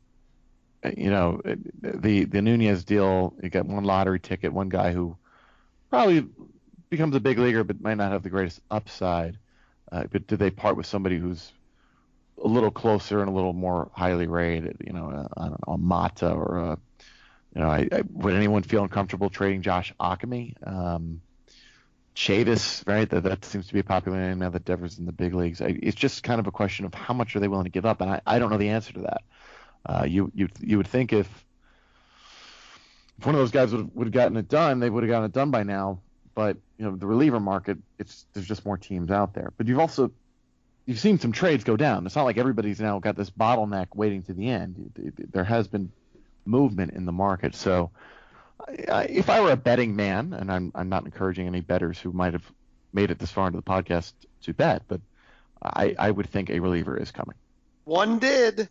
You know, the the Nunez deal, you got one lottery ticket, one guy who probably becomes a big leaguer but might not have the greatest upside. Uh, but do they part with somebody who's a little closer and a little more highly rated? You know, uh, I don't know, a Mata or a, you know, I, I, would anyone feel uncomfortable trading Josh Ockamy? Um, Chavis, right? That that seems to be a popular name now that Devers in the big leagues. I, it's just kind of a question of how much are they willing to give up, and I, I don't know the answer to that. Uh, you you you would think if, if one of those guys would would have gotten it done, they would have gotten it done by now. But you know, the reliever market, it's there's just more teams out there. But you've also you've seen some trades go down. It's not like everybody's now got this bottleneck waiting to the end. There has been movement in the market. So I, if I were a betting man, and I'm I'm not encouraging any bettors who might have made it this far into the podcast to bet, but I I would think a reliever is coming. One did.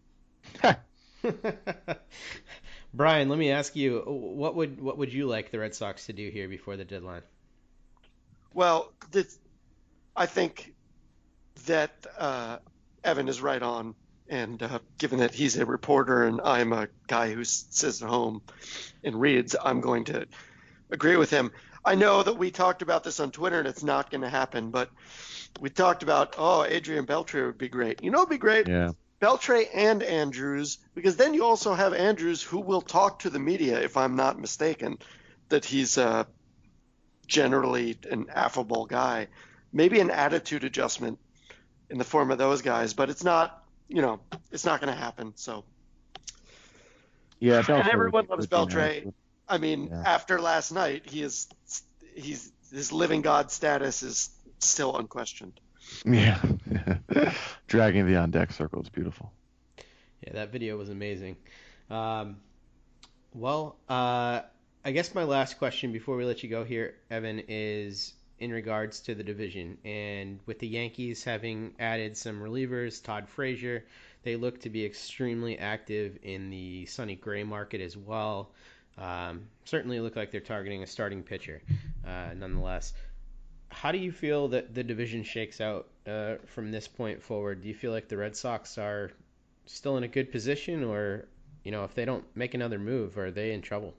Brian, let me ask you, what would what would you like the Red Sox to do here before the deadline? Well, this, I think that uh, Evan is right on, and uh, given that he's a reporter and I'm a guy who sits at home and reads, I'm going to agree with him. I know that we talked about this on Twitter, and it's not going to happen, but we talked about, oh, Adrian Beltre would be great. You know, it'd be great. Yeah. Beltre and Andrews, because then you also have Andrews who will talk to the media, if I'm not mistaken, that he's uh, generally an affable guy. Maybe an attitude adjustment in the form of those guys, but it's not, you know, it's not going to happen. So, yeah, and everyone loves Beltre. Know. I mean, yeah. After last night, he is, he's his living god status is still unquestioned. Yeah. Dragging the on deck circle is beautiful. Yeah, that video was amazing. Um, well, uh, I guess my last question before we let you go here, Evan, is in regards to the division. And with the Yankees having added some relievers, Todd Frazier, they look to be extremely active in the Sonny Gray market as well. Um, certainly look like they're targeting a starting pitcher, uh, nonetheless. How do you feel that the division shakes out uh, from this point forward? Do you feel like the Red Sox are still in a good position, or, you know, if they don't make another move, are they in trouble?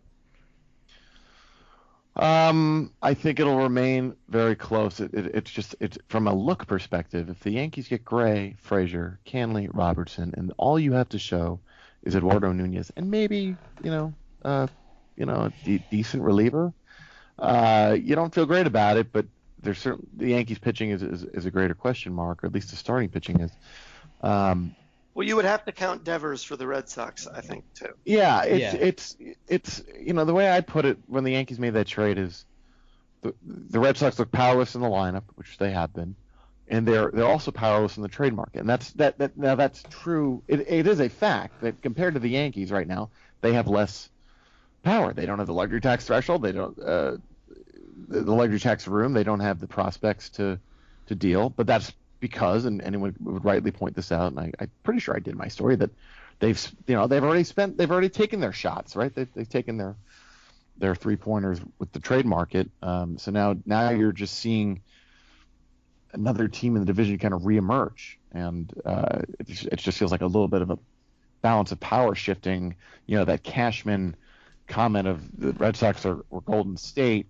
Um, I think it'll remain very close. It, it, it's just it's from a look perspective. If the Yankees get Gray, Frazier, Canley, Robertson, and all you have to show is Eduardo Nunez and maybe you know, uh, you know, a de- decent reliever, uh, you don't feel great about it, but. There's certain the Yankees pitching is, is is a greater question mark, or at least the starting pitching is. Um, well, you would have to count Devers for the Red Sox, I think, too. Yeah, it's yeah. it's it's you know the way I put it when the Yankees made that trade is the the Red Sox look powerless in the lineup, which they have been, and they're they're also powerless in the trade market, and that's that that now that's true. It it is a fact that compared to the Yankees right now, they have less power. They don't have the luxury tax threshold. They don't. Uh, the luxury tax room, they don't have the prospects to to deal, but that's because, and anyone would rightly point this out, and I, I'm pretty sure I did my story, that they've you know they've already spent they've already taken their shots, right? They've, they've taken their their three pointers with the trade market. Um, so now now you're just seeing another team in the division kind of reemerge, and uh, it, just, it just feels like a little bit of a balance of power shifting. You know, that Cashman comment of the Red Sox are, or Golden State.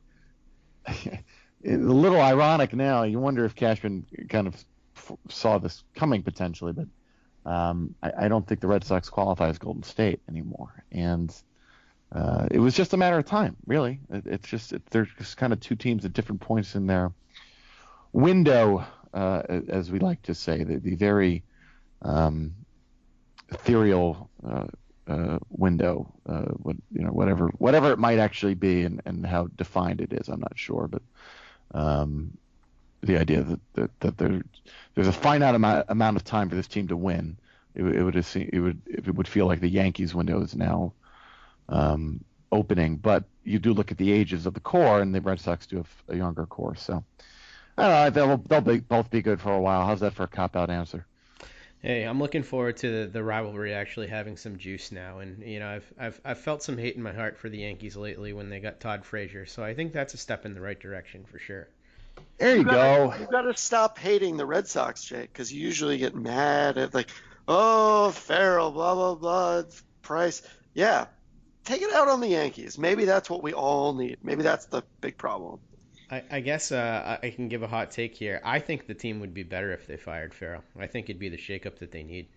It's a little ironic now. You wonder if Cashman kind of f- saw this coming potentially, but um, I, I don't think the Red Sox qualify as Golden State anymore. And uh, it was just a matter of time, really. It, it's just it, they're just kind of two teams at different points in their window, uh, as we like to say, the, the very um, ethereal uh, uh, window, uh, what, you know, whatever whatever it might actually be, and, and how defined it is, I'm not sure, but um, the idea that that, that there, there's a finite amount, amount of time for this team to win, it, it would just, it would it would feel like the Yankees window is now um, opening, but you do look at the ages of the core, and the Red Sox do have a younger core, so I don't know, they'll they'll be, both be good for a while. How's that for a cop-out answer? Hey, I'm looking forward to the, the rivalry actually having some juice now, and you know I've I've I've felt some hate in my heart for the Yankees lately when they got Todd Frazier, so I think that's a step in the right direction for sure. There you, You gotta, go. you got to stop hating the Red Sox, Jake, because you usually get mad at like, oh, Farrell, blah blah blah, Price. Yeah, take it out on the Yankees. Maybe that's what we all need. Maybe that's the big problem. I, I guess uh, I can give a hot take here. I think the team would be better if they fired Farrell. I think it'd be the shakeup that they need.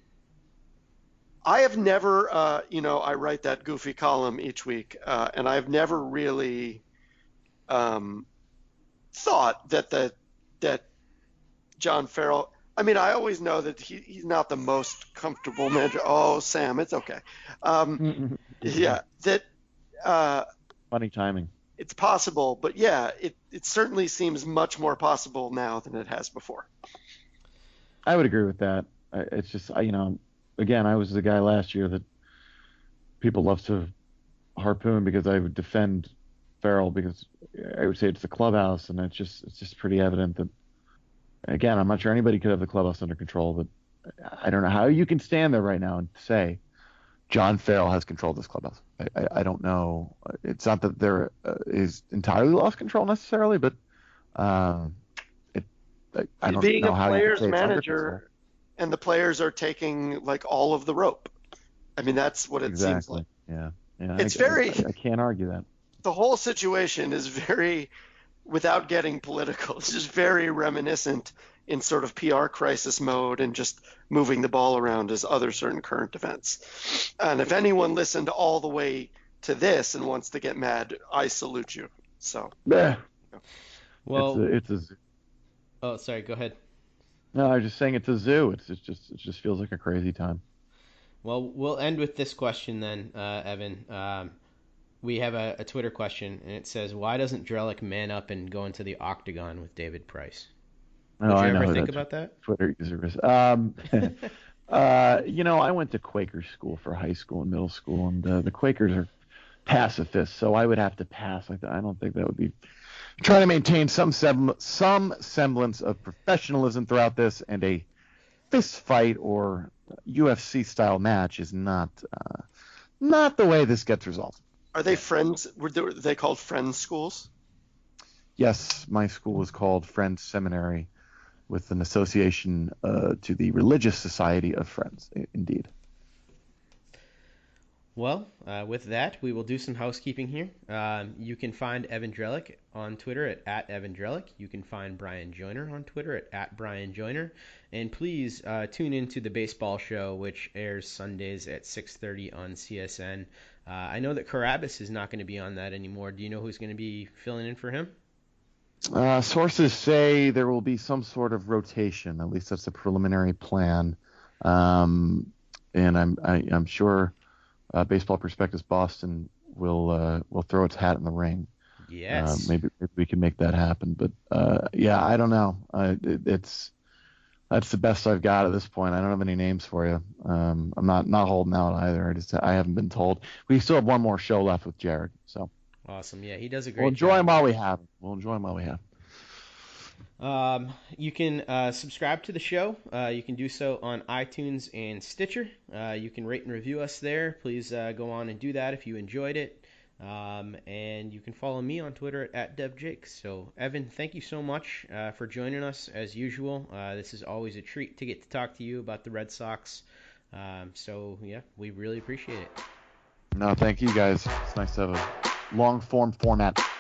I have never, uh, you know, I write that goofy column each week, uh, and I've never really um, thought that the that John Farrell. I mean, I always know that he, he's not the most comfortable manager. Oh, Sam, it's okay. Um, yeah, that uh, Funny timing. it's possible, but yeah, it, it certainly seems much more possible now than it has before. I would agree with that. I- It's just, I- you know, again, I was the guy last year that people love to harpoon because I would defend Farrell because I would say it's the clubhouse, and it's just it's just pretty evident that, again, I'm not sure anybody could have the clubhouse under control, but I don't know how you can stand there right now and say John Farrell has controlled this clubhouse. I, I, I don't know. It's not that there uh, is entirely lost control necessarily, but um, it, I, I don't Being know a how you player's can say it's under manager, control. and the players are taking like all of the rope. I mean, that's what it seems like. Exactly. Yeah. Yeah. It's I, very. I, I can't argue that. The whole situation is very, without getting political, it's just very reminiscent in sort of P R crisis mode and just moving the ball around as other certain current events. And if anyone listened all the way to this and wants to get mad, I salute you. So. Yeah. Well, It's a, it's a oh, sorry, go ahead. No, I was just saying it's a zoo. It's, it's just it just feels like a crazy time. Well, we'll end with this question then, uh, Evan. Um, we have a, a Twitter question, and it says, "Why doesn't Drellick man up and go into the octagon with David Price?" Oh, Did you I know ever who think that about that? Twitter user is. Um, uh, you know, I went to Quaker school for high school and middle school, and uh, the Quakers are pacifists, so I would have to pass. Like that. I don't think that would be trying to maintain some sem- some semblance of professionalism throughout this, and a fist fight or U F C style match is not uh, not the way this gets resolved. Are they friends? Were they, were they called friends schools? Yes, my school was called Friends Seminary, with an association uh, to the Religious Society of Friends. I- indeed. Well, uh, with that, we will do some housekeeping here. Um, you can find Evan Drellick on Twitter at, at Evan Drellick. You can find Brian Joyner on Twitter at, at Brian Joyner. And please uh, tune in to the Baseball Show, which airs Sundays at six thirty on C S N. Uh, I know that Carabas is not going to be on that anymore. Do you know who's going to be filling in for him? Uh, sources say there will be some sort of rotation. At least that's the preliminary plan. Um, and I'm I, I'm sure uh, Baseball Prospectus Boston will uh, will throw its hat in the ring. Yes. Uh, maybe, maybe we can make that happen. But uh, yeah, I don't know. Uh, it, it's that's the best I've got at this point. I don't have any names for you. Um, I'm not not holding out either. I just I haven't been told. We still have one more show left with Jared, so Awesome. Yeah, he does a great we'll enjoy job. him while we have him. We'll enjoy him while we have him. Um, you can uh, subscribe to the show. Uh, you can do so on iTunes and Stitcher. Uh, you can rate and review us there. Please uh, go on and do that if you enjoyed it. Um, and you can follow me on Twitter at DevJakes. So, Evan, thank you so much uh, for joining us as usual. Uh, this is always a treat to get to talk to you about the Red Sox. Um, so, yeah, we really appreciate it. No, thank you guys. It's nice to have a long form format.